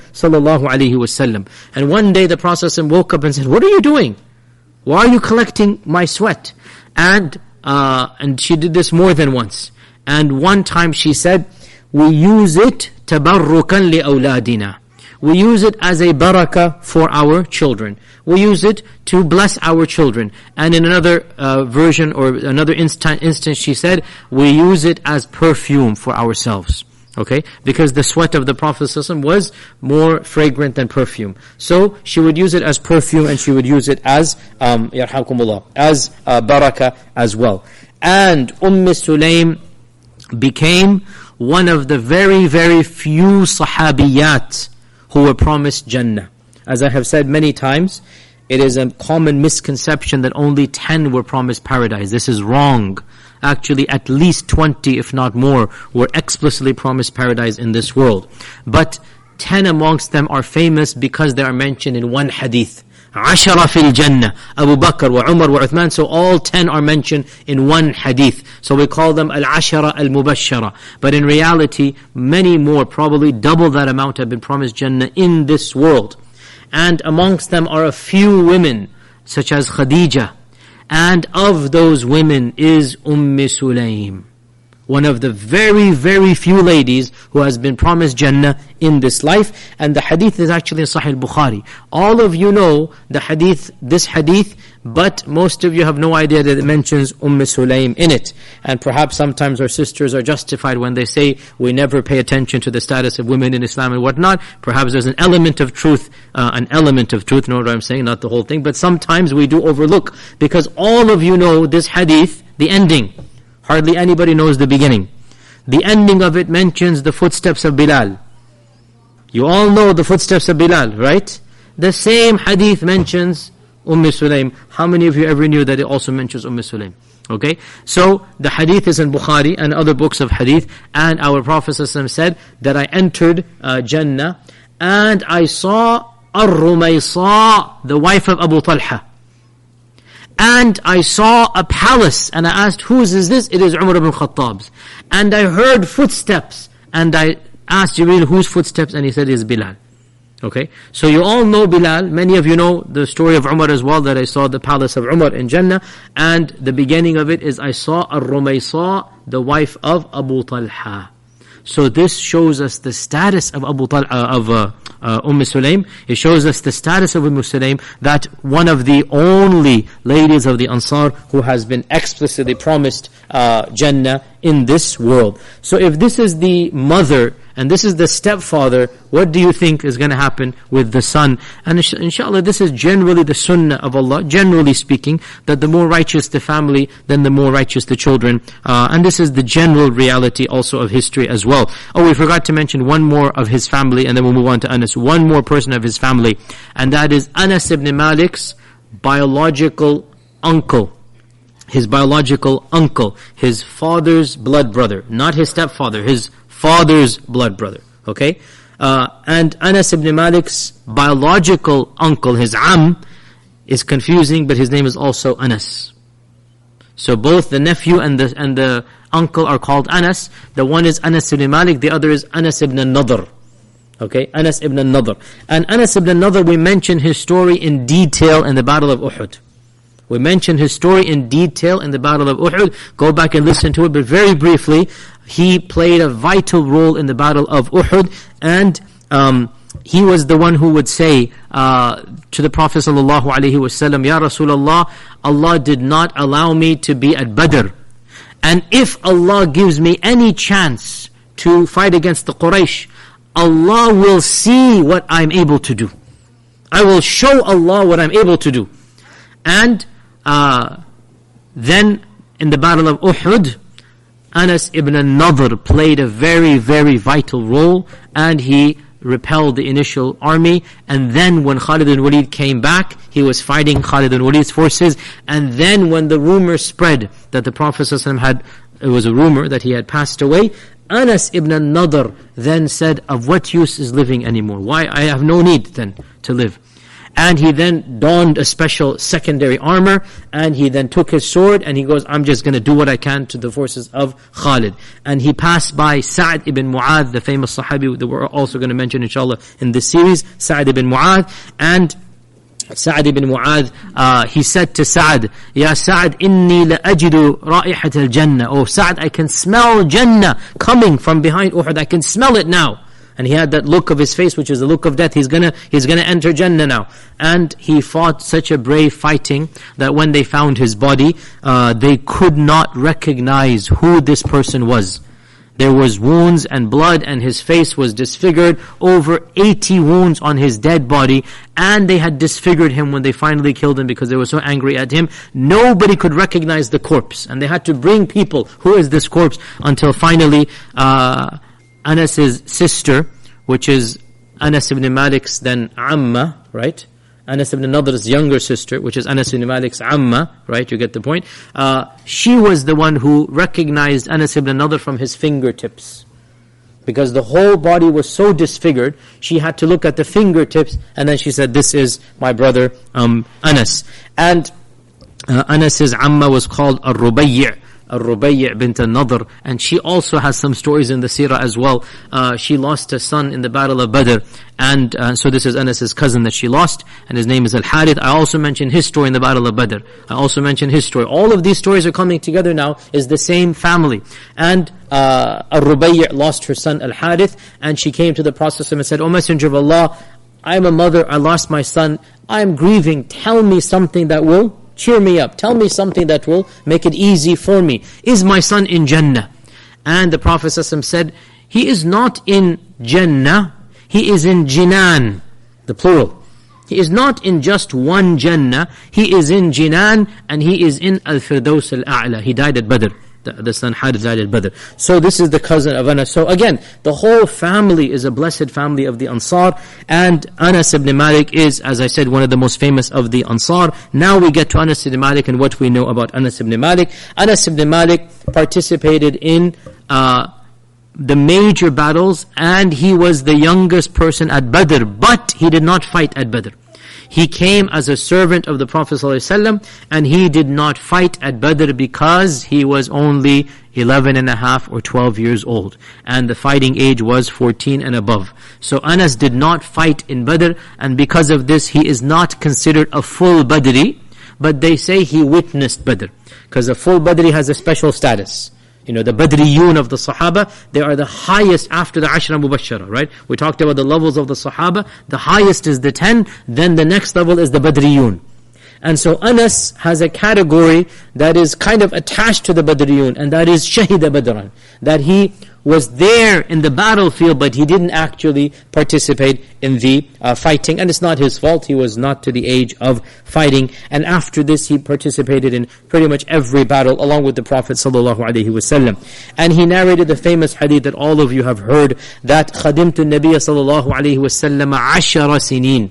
ﷺ. And one day the Prophet ﷺ woke up and said, "What are you doing? Why are you collecting my sweat?" And Uh, and she did this more than once. And one time she said, "We use it tabarrukan li awladina." We use it as a barakah for our children. We use it to bless our children. And in another uh, version or another instant, instance, she said, "We use it as perfume for ourselves." Okay, because the sweat of the Prophet ﷺ was more fragrant than perfume. So she would use it as perfume, and she would use it as, um, yarhamkumullah, as uh, barakah as well. And Umm Sulaym became one of the very, very few sahabiyat who were promised Jannah. As I have said many times, it is a common misconception that only ten were promised paradise. This is wrong. Actually, at least twenty, if not more, were explicitly promised paradise in this world. But ten amongst them are famous because they are mentioned in one hadith. Ashara fil Jannah, Abu Bakr wa Umar wa Uthman. So all ten are mentioned in one hadith. So we call them al-ashara al-mubashara. But in reality, many more, probably double that amount, have been promised Jannah in this world. And amongst them are a few women, such as Khadija. And of those women is Umm Sulaym, one of the very, very few ladies who has been promised Jannah in this life. And the hadith is actually in Sahih Bukhari. All of you know the hadith, this hadith, but most of you have no idea that it mentions Umm Sulaym in it. And perhaps sometimes our sisters are justified when they say we never pay attention to the status of women in Islam and whatnot. Perhaps there's an element of truth, uh, an element of truth, you know what I'm saying, not the whole thing. But sometimes we do overlook, because all of you know this hadith, the ending. Hardly anybody knows the beginning. The ending of it mentions the footsteps of Bilal. You all know the footsteps of Bilal, right? The same hadith mentions Umm Sulaym. How many of you ever knew that it also mentions Umm Sulaym? Okay, so the hadith is in Bukhari and other books of hadith, and our Prophet ﷺ said that I entered uh, Jannah and I saw Ar-Rumaysa, the wife of Abu Talha. And I saw a palace, and I asked, whose is this? It is Umar ibn Khattab's. And I heard footsteps, and I asked Jibreel, whose footsteps? And he said, it is Bilal. Okay, so you all know Bilal. Many of you know the story of Umar as well, that I saw the palace of Umar in Jannah. And the beginning of it is, I saw Ar-Rumaysa, the wife of Abu Talha. So this shows us the status of Abu Talha, uh, of uh, uh, Umm Sulaym. It shows us the status of Umm Sulaym, that one of the only ladies of the Ansar who has been explicitly promised uh, Jannah in this world. So if this is the mother and this is the stepfather, what do you think is going to happen with the son? And inshallah, this is generally the sunnah of Allah, generally speaking, that the more righteous the family, then the more righteous the children. Uh, and this is the general reality also of history as well. Oh, we forgot to mention one more of his family, and then we'll move on to Anas. One more person of his family, and that is Anas ibn Malik's biological uncle. His biological uncle, his father's blood brother, not his stepfather, his father's blood brother. Okay? Uh, and Anas ibn Malik's biological uncle, his am, is confusing, but his name is also Anas. So both the nephew and the and the uncle are called Anas. The one is Anas ibn Malik, the other is Anas ibn Nadr. Okay? Anas ibn Nadr. And Anas ibn Nadr, we mention his story in detail in the Battle of Uhud. We mentioned his story in detail in the Battle of Uhud. Go back and listen to it, but very briefly, he played a vital role in the Battle of Uhud, and um, he was the one who would say uh, to the Prophet sallallahu alaihi wasallam, Ya Rasulullah, Allah did not allow me to be at Badr, and if Allah gives me any chance to fight against the Quraysh, Allah will see what I'm able to do. I will show Allah what I'm able to do. And uh, then in the Battle of Uhud, Anas ibn Nadr played a very, very vital role, and he repelled the initial army. And then when Khalid ibn Walid came back, he was fighting Khalid ibn Walid's forces. And then when the rumor spread that the Prophet ﷺ had, it was a rumor that he had passed away, Anas ibn Nadr then said, of what use is living anymore? Why? I have no need then to live. And he then donned a special secondary armor, and he then took his sword, and he goes, I'm just going to do what I can to the forces of Khalid. And he passed by Sa'd ibn Mu'adh, the famous Sahabi that we're also going to mention inshallah in this series, Sa'd ibn Mu'adh. And Sa'd ibn Mu'adh, uh, he said to Sa'd, Ya Sa'd, inni la ajidu ra'ihat al-Jannah. Oh Sa'd, I can smell Jannah coming from behind Uhud. I can smell it now. And he had that look of his face, which is the look of death. He's gonna, he's gonna enter Jannah now. And he fought such a brave fighting that when they found his body, uh, they could not recognize who this person was. There was wounds and blood, and his face was disfigured. Over eighty wounds on his dead body, and they had disfigured him when they finally killed him because they were so angry at him. Nobody could recognize the corpse, and they had to bring people, who is this corpse? Until finally, uh, Anas's sister, which is Anas ibn Malik's then Amma, right? Anas ibn Nadr's younger sister, which is Anas ibn Malik's Amma, right? You get the point. Uh, she was the one who recognized Anas ibn Nadr from his fingertips. Because the whole body was so disfigured, she had to look at the fingertips, and then she said, this is my brother um, Anas. And uh, Anas's Amma was called Ar-Rubayy'. Ar-Rubayy' bint al-Nadr, and she also has some stories in the seerah as well. Uh, she lost a son in the Battle of Badr, and uh, so this is Anas's cousin that she lost, and his name is Al-Harith. I also mentioned his story in the Battle of Badr. I also mentioned his story. All of these stories are coming together now, is the same family. And uh, Ar-Rubayy' lost her son Al-Harith, and she came to the Prophet and said, O Messenger of Allah, I am a mother, I lost my son, I am grieving, tell me something that will cheer me up. Tell me something that will make it easy for me. Is my son in Jannah? And the Prophet ﷺ said, he is not in Jannah, he is in Jinan, the plural. He is not in just one Jannah, he is in Jinan, and he is in Al-Firdaus Al-A'la. He died at Badr. the, the son Haritha al-Badr. So this is the cousin of Anas. So again, the whole family is a blessed family of the Ansar, and Anas ibn Malik is, as I said, one of the most famous of the Ansar. Now we get to Anas ibn Malik and what we know about Anas ibn Malik. Anas ibn Malik participated in uh, the major battles, and he was the youngest person at Badr, but he did not fight at Badr. He came as a servant of the Prophet ﷺ, and he did not fight at Badr because he was only eleven and a half or twelve years old. And the fighting age was fourteen and above. So Anas did not fight in Badr, and because of this he is not considered a full Badri, but they say he witnessed Badr. Because a full Badri has a special status. You know, the Badriyun of the Sahaba, they are the highest after the Ashra Mubashara, right? We talked about the levels of the Sahaba. The highest is the ten, then the next level is the Badriyun. And so Anas has a category that is kind of attached to the Badriyun, and that is Shahida Badran. That he was there in the battlefield, but he didn't actually participate in the uh, fighting. And it's not his fault, he was not to the age of fighting. And after this, he participated in pretty much every battle, along with the Prophet ﷺ. And he narrated the famous hadith that all of you have heard, that خَدِمْتُ النَّبِيَّ صَلَّى اللَّهُ عَلَيْهِ وَسَلَّمَ عَشَرَ سِنِينَ.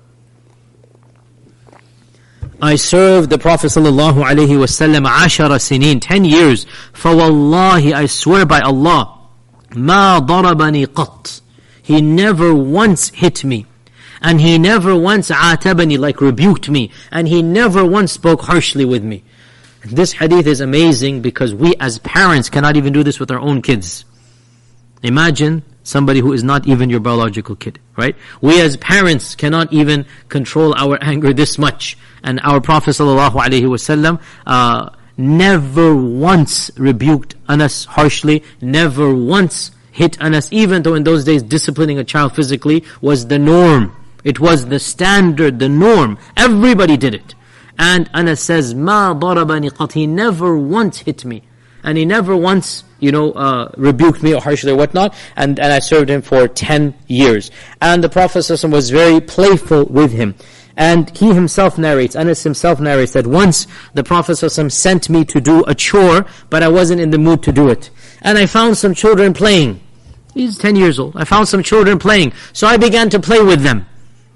I served the Prophet sallallahu alaihi wasallam ashara sinin, ten years. فَوَاللَّهِ, I swear by Allah, مَا ضَرَبَنِي قَطْ. He never once hit me. And he never once عَاتَبَني, like rebuked me. And he never once spoke harshly with me. This hadith is amazing because we as parents cannot even do this with our own kids. Imagine somebody who is not even your biological kid, right? We as parents cannot even control our anger this much. And our Prophet ﷺ uh, never once rebuked Anas harshly, never once hit Anas, even though in those days disciplining a child physically was the norm. It was the standard, the norm. Everybody did it. And Anas says, مَا ضَرَبَنِي قَطْ. He never once hit me. And he never once, you know, uh, rebuked me or harshly or whatnot. And, and I served him for ten years. And the Prophet ﷺ was very playful with him. And he himself narrates, Anas himself narrates, that once the Prophet ﷺ sent me to do a chore, but I wasn't in the mood to do it. And I found some children playing. He's ten years old. I found some children playing. So I began to play with them.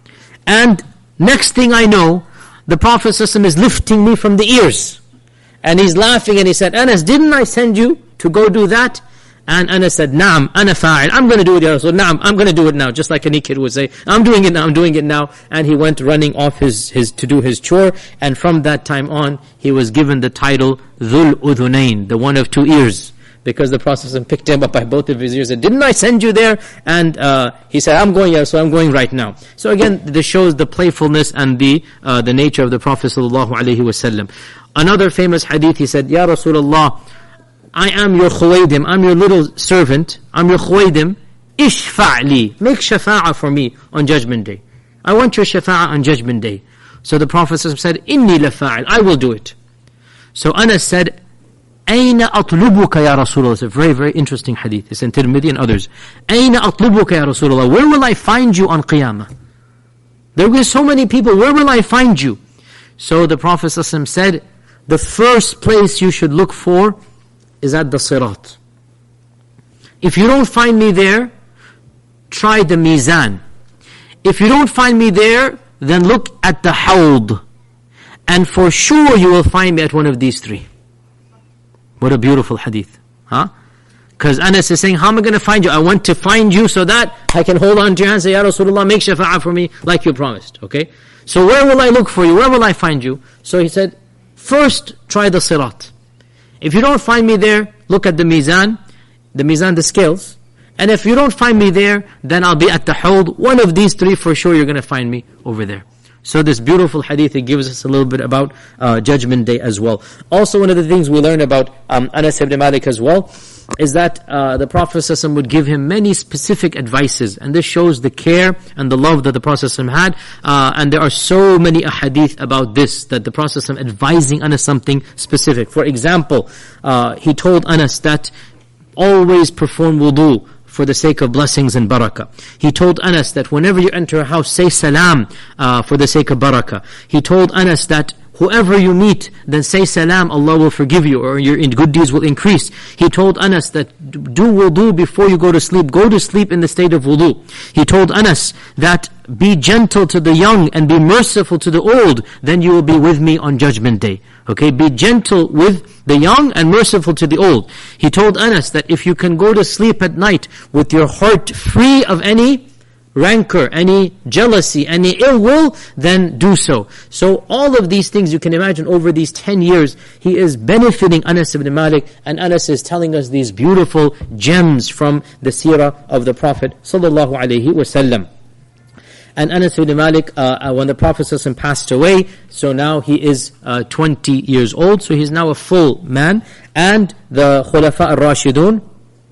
And next thing I know, the Prophet ﷺ is lifting me from the ears. And he's laughing and he said, Anas, didn't I send you to go do that? And Anas said, Naam, ana fa'il. I'm going to do it, Ya Rasul. Naam, I'm going to do it now. Just like any kid would say, I'm doing it now, I'm doing it now. And he went running off his, his to do his chore. And from that time on, he was given the title Dhul Udhunayn, the one of two ears. Because the Prophet picked him up by both of his ears and said, didn't I send you there? And uh, he said, I'm going, Ya Rasul, I'm going right now. So again, this shows the playfulness and the uh, the nature of the Prophet sallallahu alaihi wasallam. Another famous hadith, he said, Ya Rasulullah, I am your khuwaydim, I'm your little servant, I'm your khuwaydim, ishfa'li, make shafa'ah for me on Judgment Day. I want your shafa'ah on Judgment Day. So the Prophet said, inni lafa'il, I will do it. So Anas said, Aina atlubuka ya Rasulullah. It's a very, very interesting hadith. It's in Tirmidhi and others. Aina atlubuka ya Rasulullah. Where will I find you on Qiyamah? There will be so many people, where will I find you? So the Prophet ﷺ said, the first place you should look for is at the Sirat. If you don't find me there, try the Mizan. If you don't find me there, then look at the Hawd. And for sure you will find me at one of these three. What a beautiful hadith. Huh? Because Anas is saying, how am I going to find you? I want to find you so that I can hold on to your hand and say, Ya Rasulullah, make shafa'ah for me like you promised. Okay? So where will I look for you? Where will I find you? So he said, first try the Sirat. If you don't find me there, look at the Mizan. The Mizan, the scales. And if you don't find me there, then I'll be at the Hawd. One of these three for sure you're going to find me over there. So this beautiful hadith, it gives us a little bit about uh, Judgment Day as well. Also one of the things we learn about um, Anas ibn Malik as well, is that uh, the Prophet ﷺ would give him many specific advices. And this shows the care and the love that the Prophet ﷺ had. Uh, and there are so many ahadith about this, that the Prophet ﷺ advising Anas something specific. For example, uh, he told Anas that always perform wudu for the sake of blessings and barakah. He told Anas that whenever you enter a house, say salam uh, for the sake of barakah. He told Anas that whoever you meet, then say salam, Allah will forgive you, or your good deeds will increase. He told Anas that do wudu before you go to sleep. Go to sleep in the state of wudu. He told Anas that be gentle to the young and be merciful to the old, then you will be with me on judgment day. Okay, be gentle with the young and merciful to the old. He told Anas that if you can go to sleep at night with your heart free of any rancor, any jealousy, any ill will, then do so. So all of these things you can imagine over these ten years, he is benefiting Anas ibn Malik, and Anas is telling us these beautiful gems from the seerah of the Prophet sallallahu alaihi wasallam. And Anas ibn Malik, uh, when the Prophet ﷺ passed away, so now he is uh, twenty years old, so he's now a full man. And the Khulafa al-Rashidun,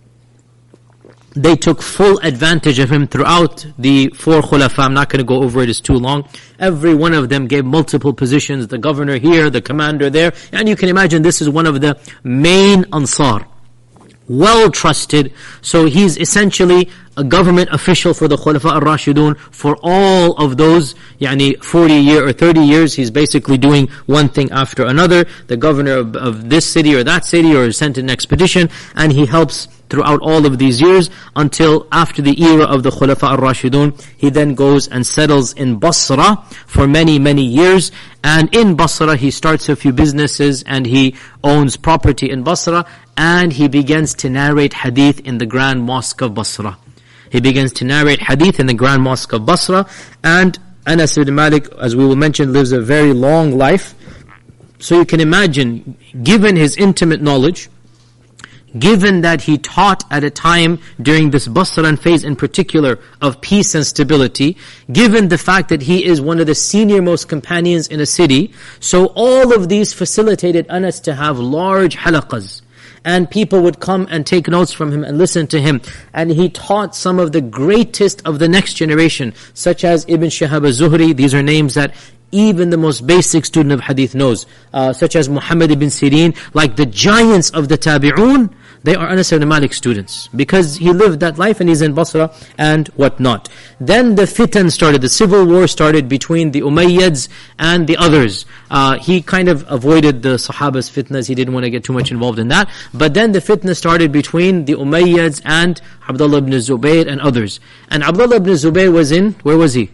they took full advantage of him throughout the four Khulafa. I'm not going to go over it, it's too long. Every one of them gave multiple positions, the governor here, the commander there. And you can imagine this is one of the main Ansar. Well trusted. So he's essentially a government official for the Khulafa al-Rashidun for all of those, yani forty year or thirty years. He's basically doing one thing after another. The governor of, of this city or that city, or sent an expedition, and he helps throughout all of these years until after the era of the Khulafa al-Rashidun. He then goes and settles in Basra for many, many years. And in Basra, he starts a few businesses and he owns property in Basra, and he begins to narrate hadith in the Grand Mosque of Basra. He begins to narrate hadith in the Grand Mosque of Basra, and Anas ibn Malik, as we will mention, lives a very long life. So you can imagine, given his intimate knowledge, given that he taught at a time during this Basran phase in particular of peace and stability, given the fact that he is one of the senior most companions in a city, so all of these facilitated Anas to have large halaqas. And people would come and take notes from him and listen to him. And he taught some of the greatest of the next generation, such as Ibn Shihab al-Zuhri. These are names that even the most basic student of hadith knows. Uh, such as Muhammad ibn Sirin, like the giants of the Tabi'un, they are Anas ibn Malik students, because he lived that life and he's in Basra and whatnot. Then the fitan started, the civil war started between the Umayyads and the others. Uh, he kind of avoided the Sahaba's fitnas, he didn't want to get too much involved in that. But then the fitna started between the Umayyads and Abdullah ibn Zubayr and others. And Abdullah ibn Zubayr was in, where was he?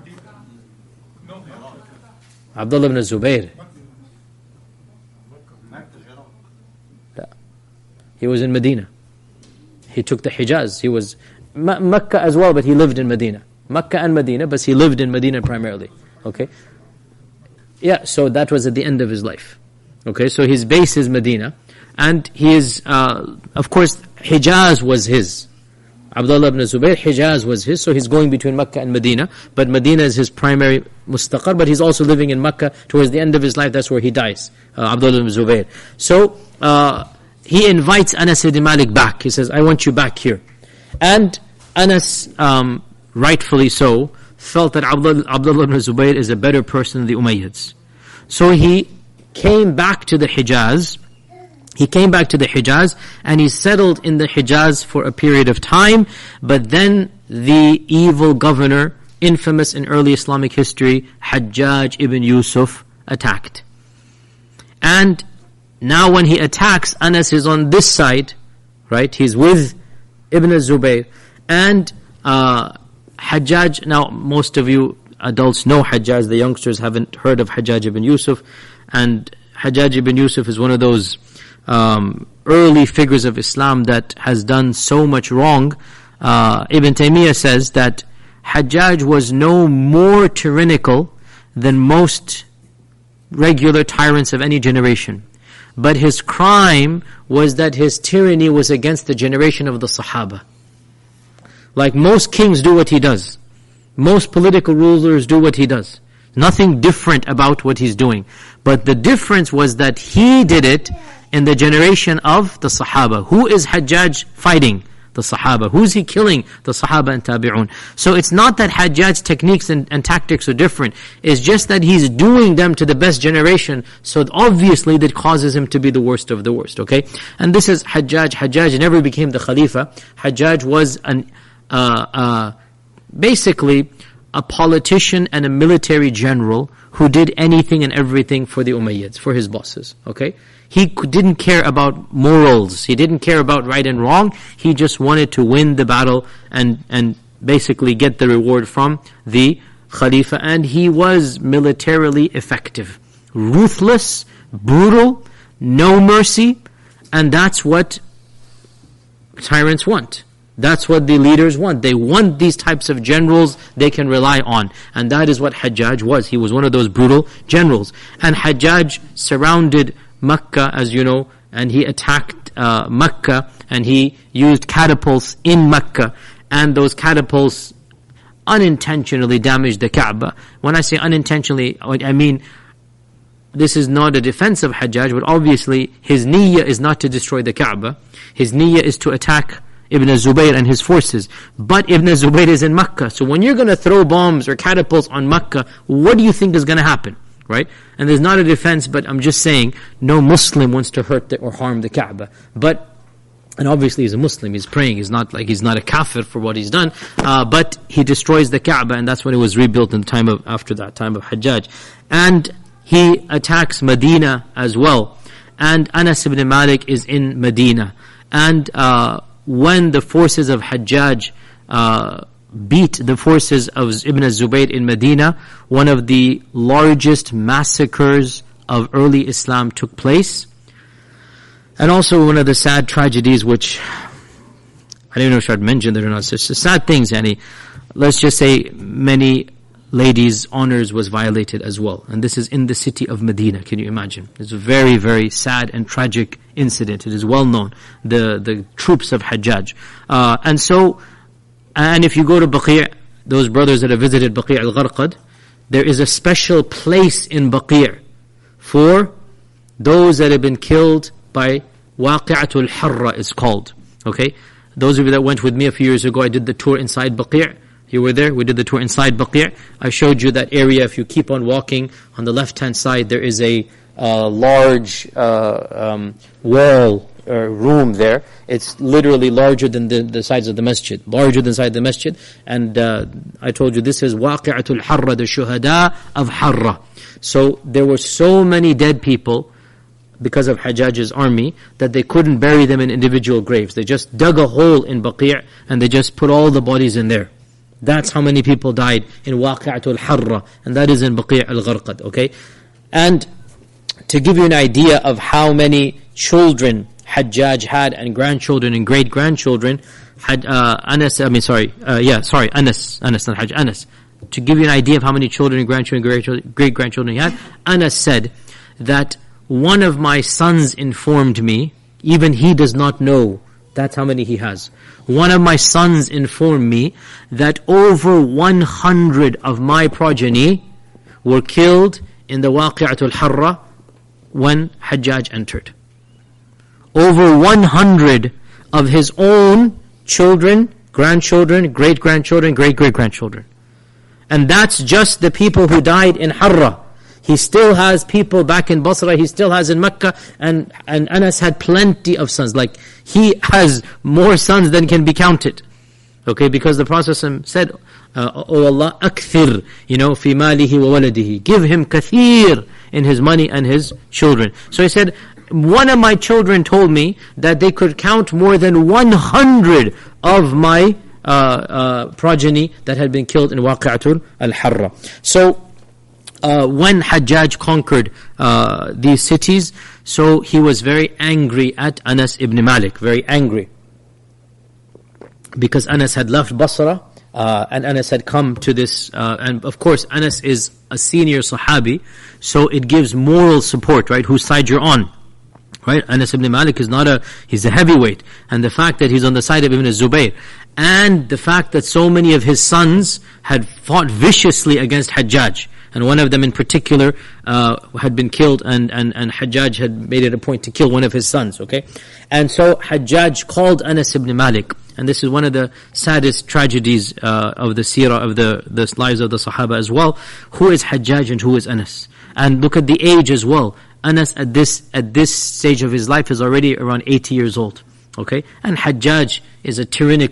Abdullah ibn Zubayr. He was in Medina. He took the Hijaz. He was M- Mecca as well, but he lived in Medina. Mecca and Medina, but he lived in Medina primarily. Okay? Yeah, so that was at the end of his life. Okay, so his base is Medina. And he is, uh, of course, Hijaz was his. Abdullah ibn Zubayr, Hijaz was his, so he's going between Mecca and Medina. But Medina is his primary mustaqar, but he's also living in Mecca. Towards the end of his life, that's where he dies, uh, Abdullah ibn Zubayr. So, uh, he invites Anas ibn Malik back. He says, I want you back here. And Anas, um, rightfully so, felt that Abdullah, Abdullah ibn Zubayr is a better person than the Umayyads. So he came back to the Hijaz. He came back to the Hijaz and he settled in the Hijaz for a period of time. But then the evil governor, infamous in early Islamic history, Hajjaj ibn Yusuf, attacked. And now when he attacks, Anas is on this side, right? He's with Ibn Zubayr. And uh, Hajjaj, now most of you adults know Hajjaj, the youngsters haven't heard of Hajjaj ibn Yusuf. And Hajjaj ibn Yusuf is one of those um, early figures of Islam that has done so much wrong. Uh, Ibn Taymiyyah says that Hajjaj was no more tyrannical than most regular tyrants of any generation. But his crime was that his tyranny was against the generation of the Sahaba. Like most kings do what he does. Most political rulers do what he does. Nothing different about what he's doing. But the difference was that he did it in the generation of the Sahaba. Who is Hajjaj fighting? The Sahaba. Who's he killing? The Sahaba and Tabi'un. So it's not that Hajjaj's techniques and, and tactics are different. It's just that he's doing them to the best generation. So obviously that causes him to be the worst of the worst. Okay? And this is Hajjaj. Hajjaj never became the Khalifa. Hajjaj was an, uh, uh, basically a politician and a military general who did anything and everything for the Umayyads, for his bosses, okay? He didn't care about morals. He didn't care about right and wrong. He just wanted to win the battle and, and basically get the reward from the Khalifa. And he was militarily effective. Ruthless, brutal, no mercy. And that's what tyrants want. That's what the leaders want. They want these types of generals they can rely on. And that is what Hajjaj was. He was one of those brutal generals. And Hajjaj surrounded Makkah, as you know, and he attacked uh, Makkah, and he used catapults in Makkah, and those catapults unintentionally damaged the Kaaba. When I say unintentionally, I mean this is not a defense of Hajjaj, but obviously his niyyah is not to destroy the Kaaba. His niyyah is to attack Ibn Zubayr and his forces. But Ibn Zubayr is in Makkah. So when you're going to throw bombs or catapults on Makkah, what do you think is going to happen? Right? And there's not a defense, but I'm just saying, no Muslim wants to hurt the, or harm the Kaaba. But, and obviously he's a Muslim, he's praying, he's not like, he's not a kafir for what he's done, uh, but he destroys the Kaaba, and that's when it was rebuilt in the time of, after that time of Hajjaj. And he attacks Medina as well. And Anas ibn Malik is in Medina. And, uh, when the forces of Hajjaj, uh, beat the forces of Ibn Zubayr in Medina, one of the largest massacres of early Islam took place. And also one of the sad tragedies, which I don't even know if I should mention that or not. It's just sad things, yani. Let's just say many ladies' honors was violated as well. And this is in the city of Medina. Can you imagine? It's a very, very sad and tragic incident. It is well known. The, the troops of Hajjaj. Uh, and so, and if you go to Baqi', those brothers that have visited Baqi' al-Gharqad, there is a special place in Baqi' for those that have been killed by Waqi'atul Harra is called. Okay? Those of you that went with me a few years ago, I did the tour inside Baqi'. You were there, we did the tour inside Baqi'. I showed you that area. If you keep on walking, on the left-hand side, there is a uh, large uh, um, wall or room there. It's literally larger than the, the size of the masjid, larger than the size of the masjid. And uh, I told you this is Waqi'atul Harra, the Shuhada of Harra. So there were so many dead people because of Hajjaj's army that they couldn't bury them in individual graves. They just dug a hole in Baqi' and they just put all the bodies in there. That's how many people died in Waqi'atul Harra, and that is in Baqi' al-Gharqad, okay? And to give you an idea of how many children Hajjaj had and grandchildren and great-grandchildren, had uh, Anas, I mean sorry, uh, yeah, sorry, Anas, Anas, not Hajj, Anas. To give you an idea of how many children and grandchildren, great-grandchildren he had, Anas said that one of my sons informed me, even he does not know, that's how many he has. One of my sons informed me that over one hundred of my progeny were killed in the Waqi'atul Harra when Hajjaj entered. Over one hundred of his own children, grandchildren, great-grandchildren, great-great-grandchildren. And that's just the people who died in Harra. He still has people back in Basra, he still has in Mecca, and, and Anas had plenty of sons. Like, he has more sons than can be counted. Okay, because the Prophet said, uh, Oh Allah, akthir, you know, fi malihi wa waladihi. Give him kathir in his money and his children. So he said, one of my children told me that they could count more than one hundred of my uh, uh, progeny that had been killed in Waqi'atul al-Harra. So, Uh, when Hajjaj conquered uh, these cities, so he was very angry at Anas ibn Malik, very angry. Because Anas had left Basra, uh, and Anas had come to this, uh, and of course Anas is a senior Sahabi, so it gives moral support, right, whose side you're on. Right? Anas ibn Malik is not a, he's a heavyweight. And the fact that he's on the side of Ibn Zubayr, and the fact that so many of his sons had fought viciously against Hajjaj, and one of them in particular uh, had been killed, and, and, and Hajjaj had made it a point to kill one of his sons, okay? And so Hajjaj called Anas ibn Malik, and this is one of the saddest tragedies uh, of the seerah, of the, the lives of the Sahaba as well. Who is Hajjaj and who is Anas? And look at the age as well. Anas at this at this stage of his life is already around eighty years old, okay? And Hajjaj is a tyrannical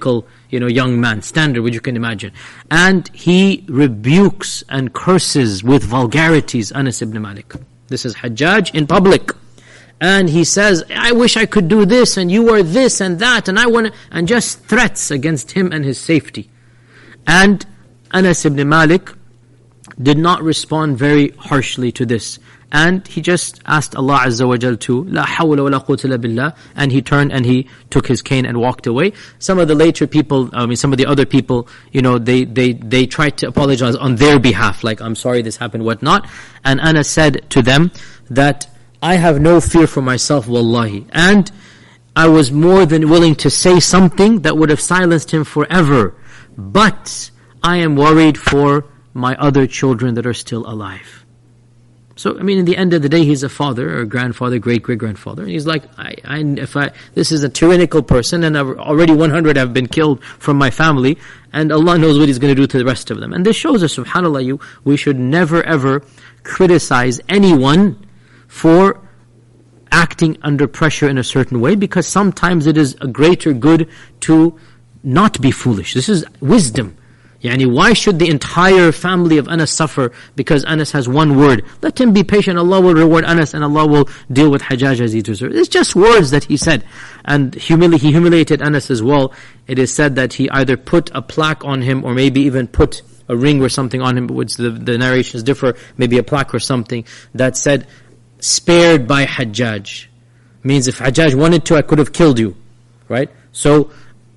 you know, young man, standard, which you can imagine. And he rebukes and curses with vulgarities Anas ibn Malik. This is Hajjaj in public. And he says, I wish I could do this, and you are this and that, and I want to, and just threats against him and his safety. And Anas ibn Malik did not respond very harshly to this. And he just asked Allah Azza wa Jal to, La hawla wa la quwwata illa billah, and he turned and he took his cane and walked away. Some of the later people, I mean some of the other people, you know, they, they, they tried to apologize on their behalf, like, I'm sorry this happened, whatnot. And Anas said to them that, I have no fear for myself, wallahi. And I was more than willing to say something that would have silenced him forever. But I am worried for my other children that are still alive. So, I mean, in the end of the day, he's a father, or grandfather, great-great-grandfather. And he's like, I, I, if I, this is a tyrannical person, and I've, already one hundred have been killed from my family, and Allah knows what He's going to do to the rest of them. And this shows us, subhanAllah, you, we should never ever criticize anyone for acting under pressure in a certain way, because sometimes it is a greater good to not be foolish. This is wisdom. Yani, why should the entire family of Anas suffer because Anas has one word? Let him be patient. Allah will reward Anas, and Allah will deal with Hajjaj as he deserves. It's just words that he said. And humili- he humiliated Anas as well. It is said that he either put a plaque on him, or maybe even put a ring or something on him, which the, the narrations differ, maybe a plaque or something, that said, spared by Hajjaj. Means if Hajjaj wanted to, I could have killed you. Right? So,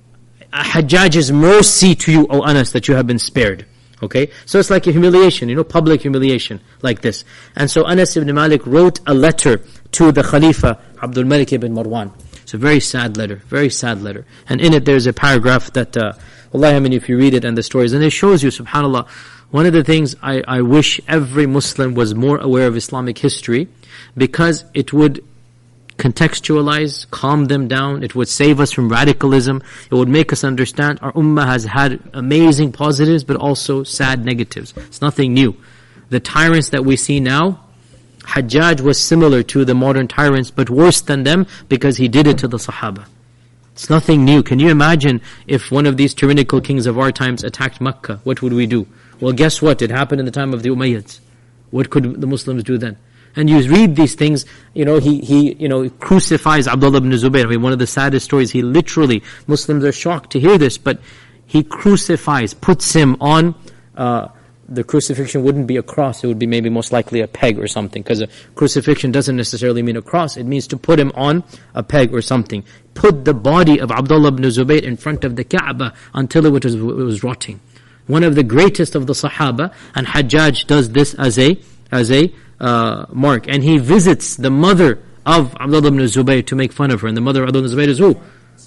Hajjaj's mercy to you, O Anas, that you have been spared. Okay? So it's like a humiliation, you know, public humiliation, like this. And so Anas ibn Malik wrote a letter to the Khalifa, Abdul Malik ibn Marwan. It's a very sad letter, very sad letter. And in it there's a paragraph that, uh, wallahi, I mean, if you read it and the stories, and it shows you, subhanAllah, one of the things I, I wish every Muslim was more aware of Islamic history, because it would contextualize, calm them down, it would save us from radicalism, it would make us understand our ummah has had amazing positives, but also sad negatives. It's nothing new. The tyrants that we see now, Hajjaj was similar to the modern tyrants, but worse than them, because he did it to the Sahaba. It's nothing new. Can you imagine if one of these tyrannical kings of our times attacked Makkah? What would we do? Well, guess what? It happened in the time of the Umayyads. What could the Muslims do then? And you read these things, you know, he, he, you know, crucifies Abdullah ibn Zubayr. I mean, one of the saddest stories, he literally, Muslims are shocked to hear this, but he crucifies, puts him on, uh, the crucifixion wouldn't be a cross, it would be maybe most likely a peg or something, because a crucifixion doesn't necessarily mean a cross, it means to put him on a peg or something. Put the body of Abdullah ibn Zubayr in front of the Kaaba until it was, it was rotting. One of the greatest of the Sahaba, and Hajjaj does this as a, as a, Uh, mark. And he visits the mother of Abdullah ibn Zubayr to make fun of her. And the mother of Abdullah ibn Zubayr is who?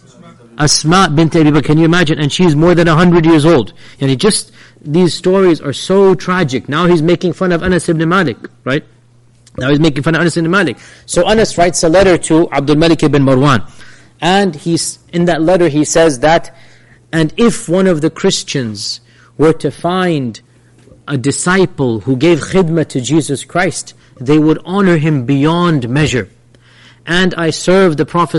Asma bint Abi Bakr. Can you imagine? And she's more than a hundred years old. And he just, these stories are so tragic. Now he's making fun of Anas ibn Malik, right? Now he's making fun of Anas ibn Malik. So Anas writes a letter to Abdul Malik ibn Marwan. And he's, in that letter he says that, and if one of the Christians were to find a disciple who gave khidmah to Jesus Christ, they would honor him beyond measure. And I served the Prophet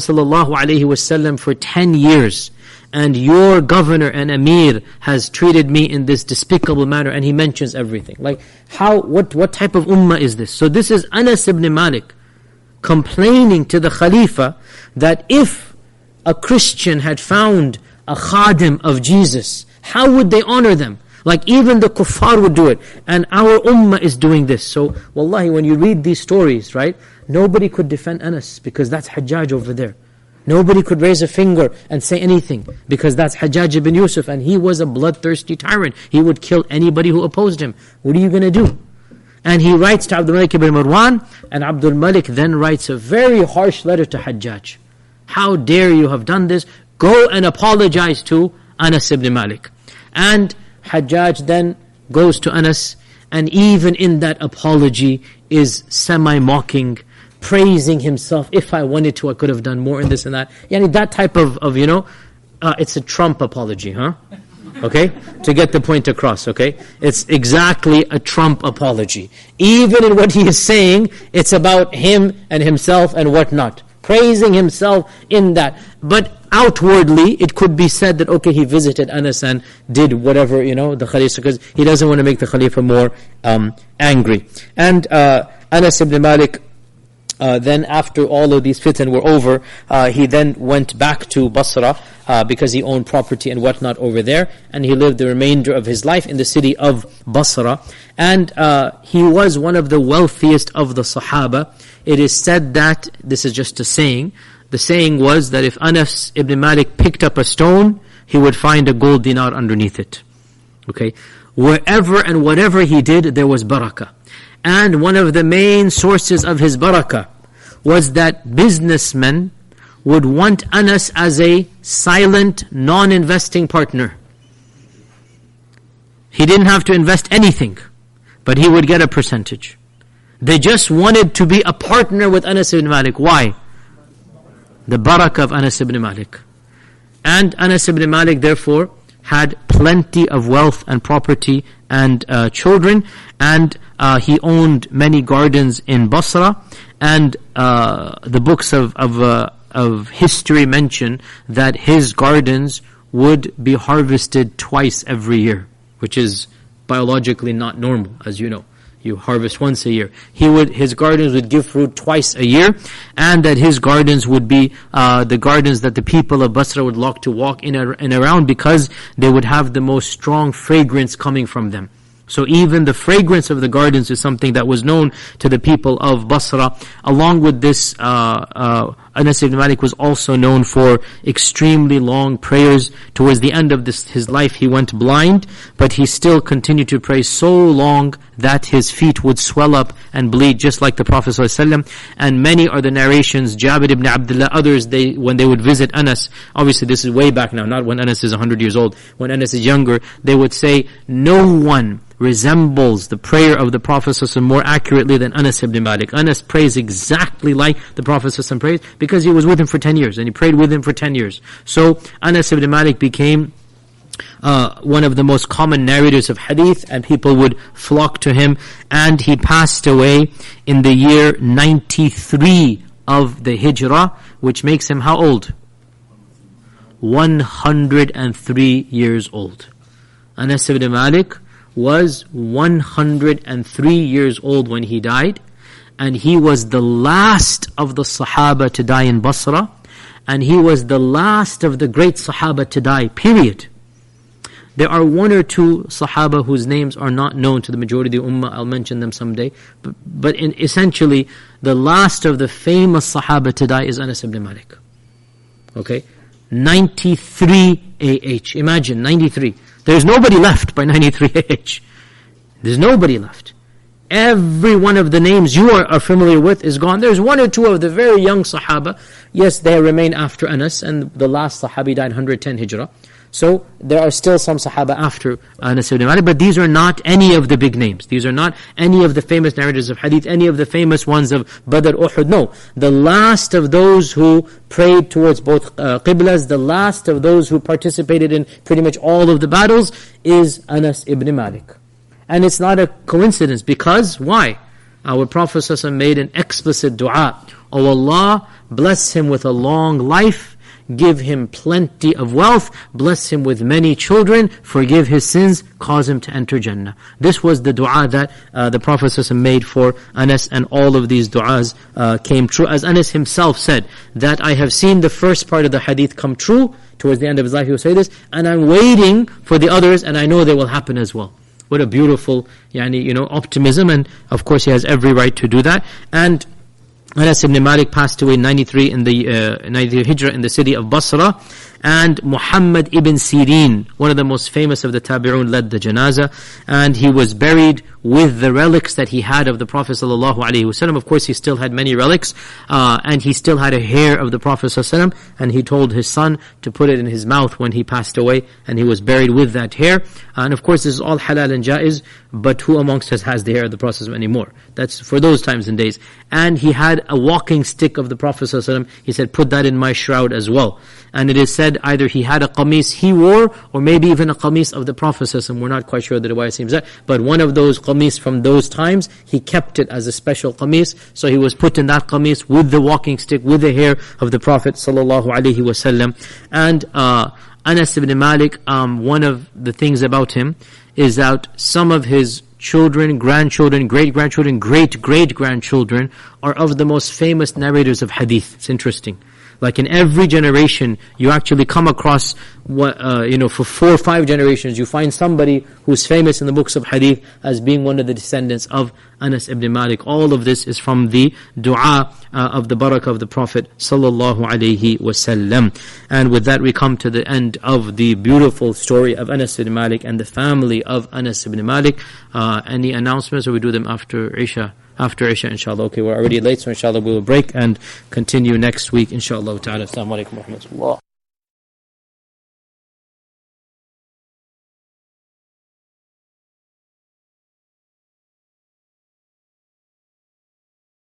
ﷺ for ten years, and your governor and emir has treated me in this despicable manner, and he mentions everything. Like, how, what, what type of ummah is this? So this is Anas ibn Malik complaining to the Khalifa that if a Christian had found a khadim of Jesus, how would they honor them? Like even the kuffar would do it. And our ummah is doing this. So, wallahi, when you read these stories, right, nobody could defend Anas, because that's Hajjaj over there. Nobody could raise a finger and say anything, because that's Hajjaj ibn Yusuf, and he was a bloodthirsty tyrant. He would kill anybody who opposed him. What are you going to do? And he writes to Abdul Malik ibn Marwan, and Abdul Malik then writes a very harsh letter to Hajjaj. How dare you have done this? Go and apologize to Anas ibn Malik. And Hajjaj then goes to Anas, and even in that apology is semi-mocking, praising himself. If I wanted to, I could have done more in this and that. Yani that type of, of you know, uh, it's a Trump apology, huh? Okay? To get the point across, okay? It's exactly a Trump apology. Even in what he is saying, it's about him and himself and whatnot. Praising himself in that. But outwardly, it could be said that, okay, he visited Anas and did whatever, you know, the Khalifa, because he doesn't want to make the Khalifa more um, angry. And uh, Anas ibn Malik, Uh, then after all of these fitan were over, uh, he then went back to Basra uh, because he owned property and whatnot over there, and he lived the remainder of his life in the city of Basra. And uh, he was one of the wealthiest of the Sahaba. It is said that, this is just a saying, the saying was that if Anas ibn Malik picked up a stone, he would find a gold dinar underneath it. Okay, wherever and whatever he did, there was barakah. And one of the main sources of his barakah was that businessmen would want Anas as a silent, non-investing partner. He didn't have to invest anything, but he would get a percentage. They just wanted to be a partner with Anas ibn Malik. Why? The barakah of Anas ibn Malik. And Anas ibn Malik, therefore, had plenty of wealth and property and uh, children, and uh, he owned many gardens in Basra, and uh, the books of of, uh, of history mention that his gardens would be harvested twice every year, which is biologically not normal, as you know. You harvest once a year. He would, his gardens would give fruit twice a year, and that his gardens would be uh, the gardens that the people of Basra would like to walk in and around, because they would have the most strong fragrance coming from them. So even the fragrance of the gardens is something that was known to the people of Basra. Along with this, uh, uh, Anas ibn Malik was also known for extremely long prayers. Towards the end of this, his life, he went blind, but he still continued to pray so long that his feet would swell up and bleed, just like the Prophet ﷺ. And many are the narrations, Jabir ibn Abdullah, others, they when they would visit Anas, obviously this is way back now, not when Anas is one hundred years old, when Anas is younger, they would say, no one resembles the prayer of the Prophet ﷺ more accurately than Anas ibn Malik. Anas prays exactly like the Prophet ﷺ prays, because he was with him for ten years, and he prayed with him for ten years. So Anas ibn Malik became uh, one of the most common narrators of hadith, and people would flock to him, and he passed away in the year ninety-three of the Hijrah, which makes him how old? one hundred three years old. Anas ibn Malik was one hundred three years old when he died, and he was the last of the Sahaba to die in Basra, and he was the last of the great Sahaba to die, period. There are one or two Sahaba whose names are not known to the majority of the Ummah. I'll mention them someday. But, but in essentially, the last of the famous Sahaba to die is Anas ibn Malik. Okay? ninety-three A H. Imagine, ninety-three. There's nobody left by ninety-three A H. There's nobody left. Every one of the names you are, are familiar with is gone. There's one or two of the very young Sahaba. Yes, they remain after Anas, and the last Sahabi died one hundred ten Hijrah. So there are still some Sahaba after Anas ibn Malik, but these are not any of the big names. These are not any of the famous narrators of hadith, any of the famous ones of Badr, Uhud. No, the last of those who prayed towards both uh, Qiblas, the last of those who participated in pretty much all of the battles is Anas ibn Malik. And it's not a coincidence, because, why? Our Prophet ﷺ made an explicit dua. Oh Allah, bless him with a long life, give him plenty of wealth, bless him with many children, forgive his sins, cause him to enter Jannah. This was the dua that uh, the Prophet ﷺ made for Anas, and all of these duas uh, came true. As Anas himself said, that I have seen the first part of the hadith come true. Towards the end of his life he will say this, and I'm waiting for the others, and I know they will happen as well. What a beautiful, yani, you know, optimism, and of course he has every right to do that. And Anas ibn Malik passed away in ninety-three in the uh, ninety-three Hijrah in the city of Basra, and Muhammad ibn Sirin, one of the most famous of the Tabi'un, led the janazah, and he was buried with the relics that he had of the Prophet sallallahu alaihi wasallam. Of course, he still had many relics, uh, and he still had a hair of the Prophet sallallahu alaihi wasallam, and he told his son to put it in his mouth when he passed away, and he was buried with that hair. And of course, this is all halal and jaiz, but who amongst us has the hair of the Prophet anymore? That's for those times and days. And he had had a walking stick of the Prophet ﷺ, he said, put that in my shroud as well. And it is said either he had a qamis he wore, or maybe even a qamis of the Prophet ﷺ. We're not quite sure the riwayah seems that, but one of those qamis from those times, he kept it as a special qamis, so he was put in that qamis with the walking stick, with the hair of the Prophet ﷺ. And uh, Anas ibn Malik, um, one of the things about him is that some of his children, grandchildren, great-grandchildren, great-great-grandchildren are of the most famous narrators of hadith. It's interesting. Like in every generation, you actually come across, what, uh, you know, for four or five generations, you find somebody who's famous in the books of hadith as being one of the descendants of Anas ibn Malik. All of this is from the dua uh, of the barakah of the Prophet sallallahu alaihi wasallam. And with that, we come to the end of the beautiful story of Anas ibn Malik and the family of Anas ibn Malik. Uh, any announcements, or we do them after Isha? After Isha, inshallah. Okay, we're already late, so inshallah we will break and continue next week, inshallah ta'ala. Assalamu alaikum wa rahmatullah.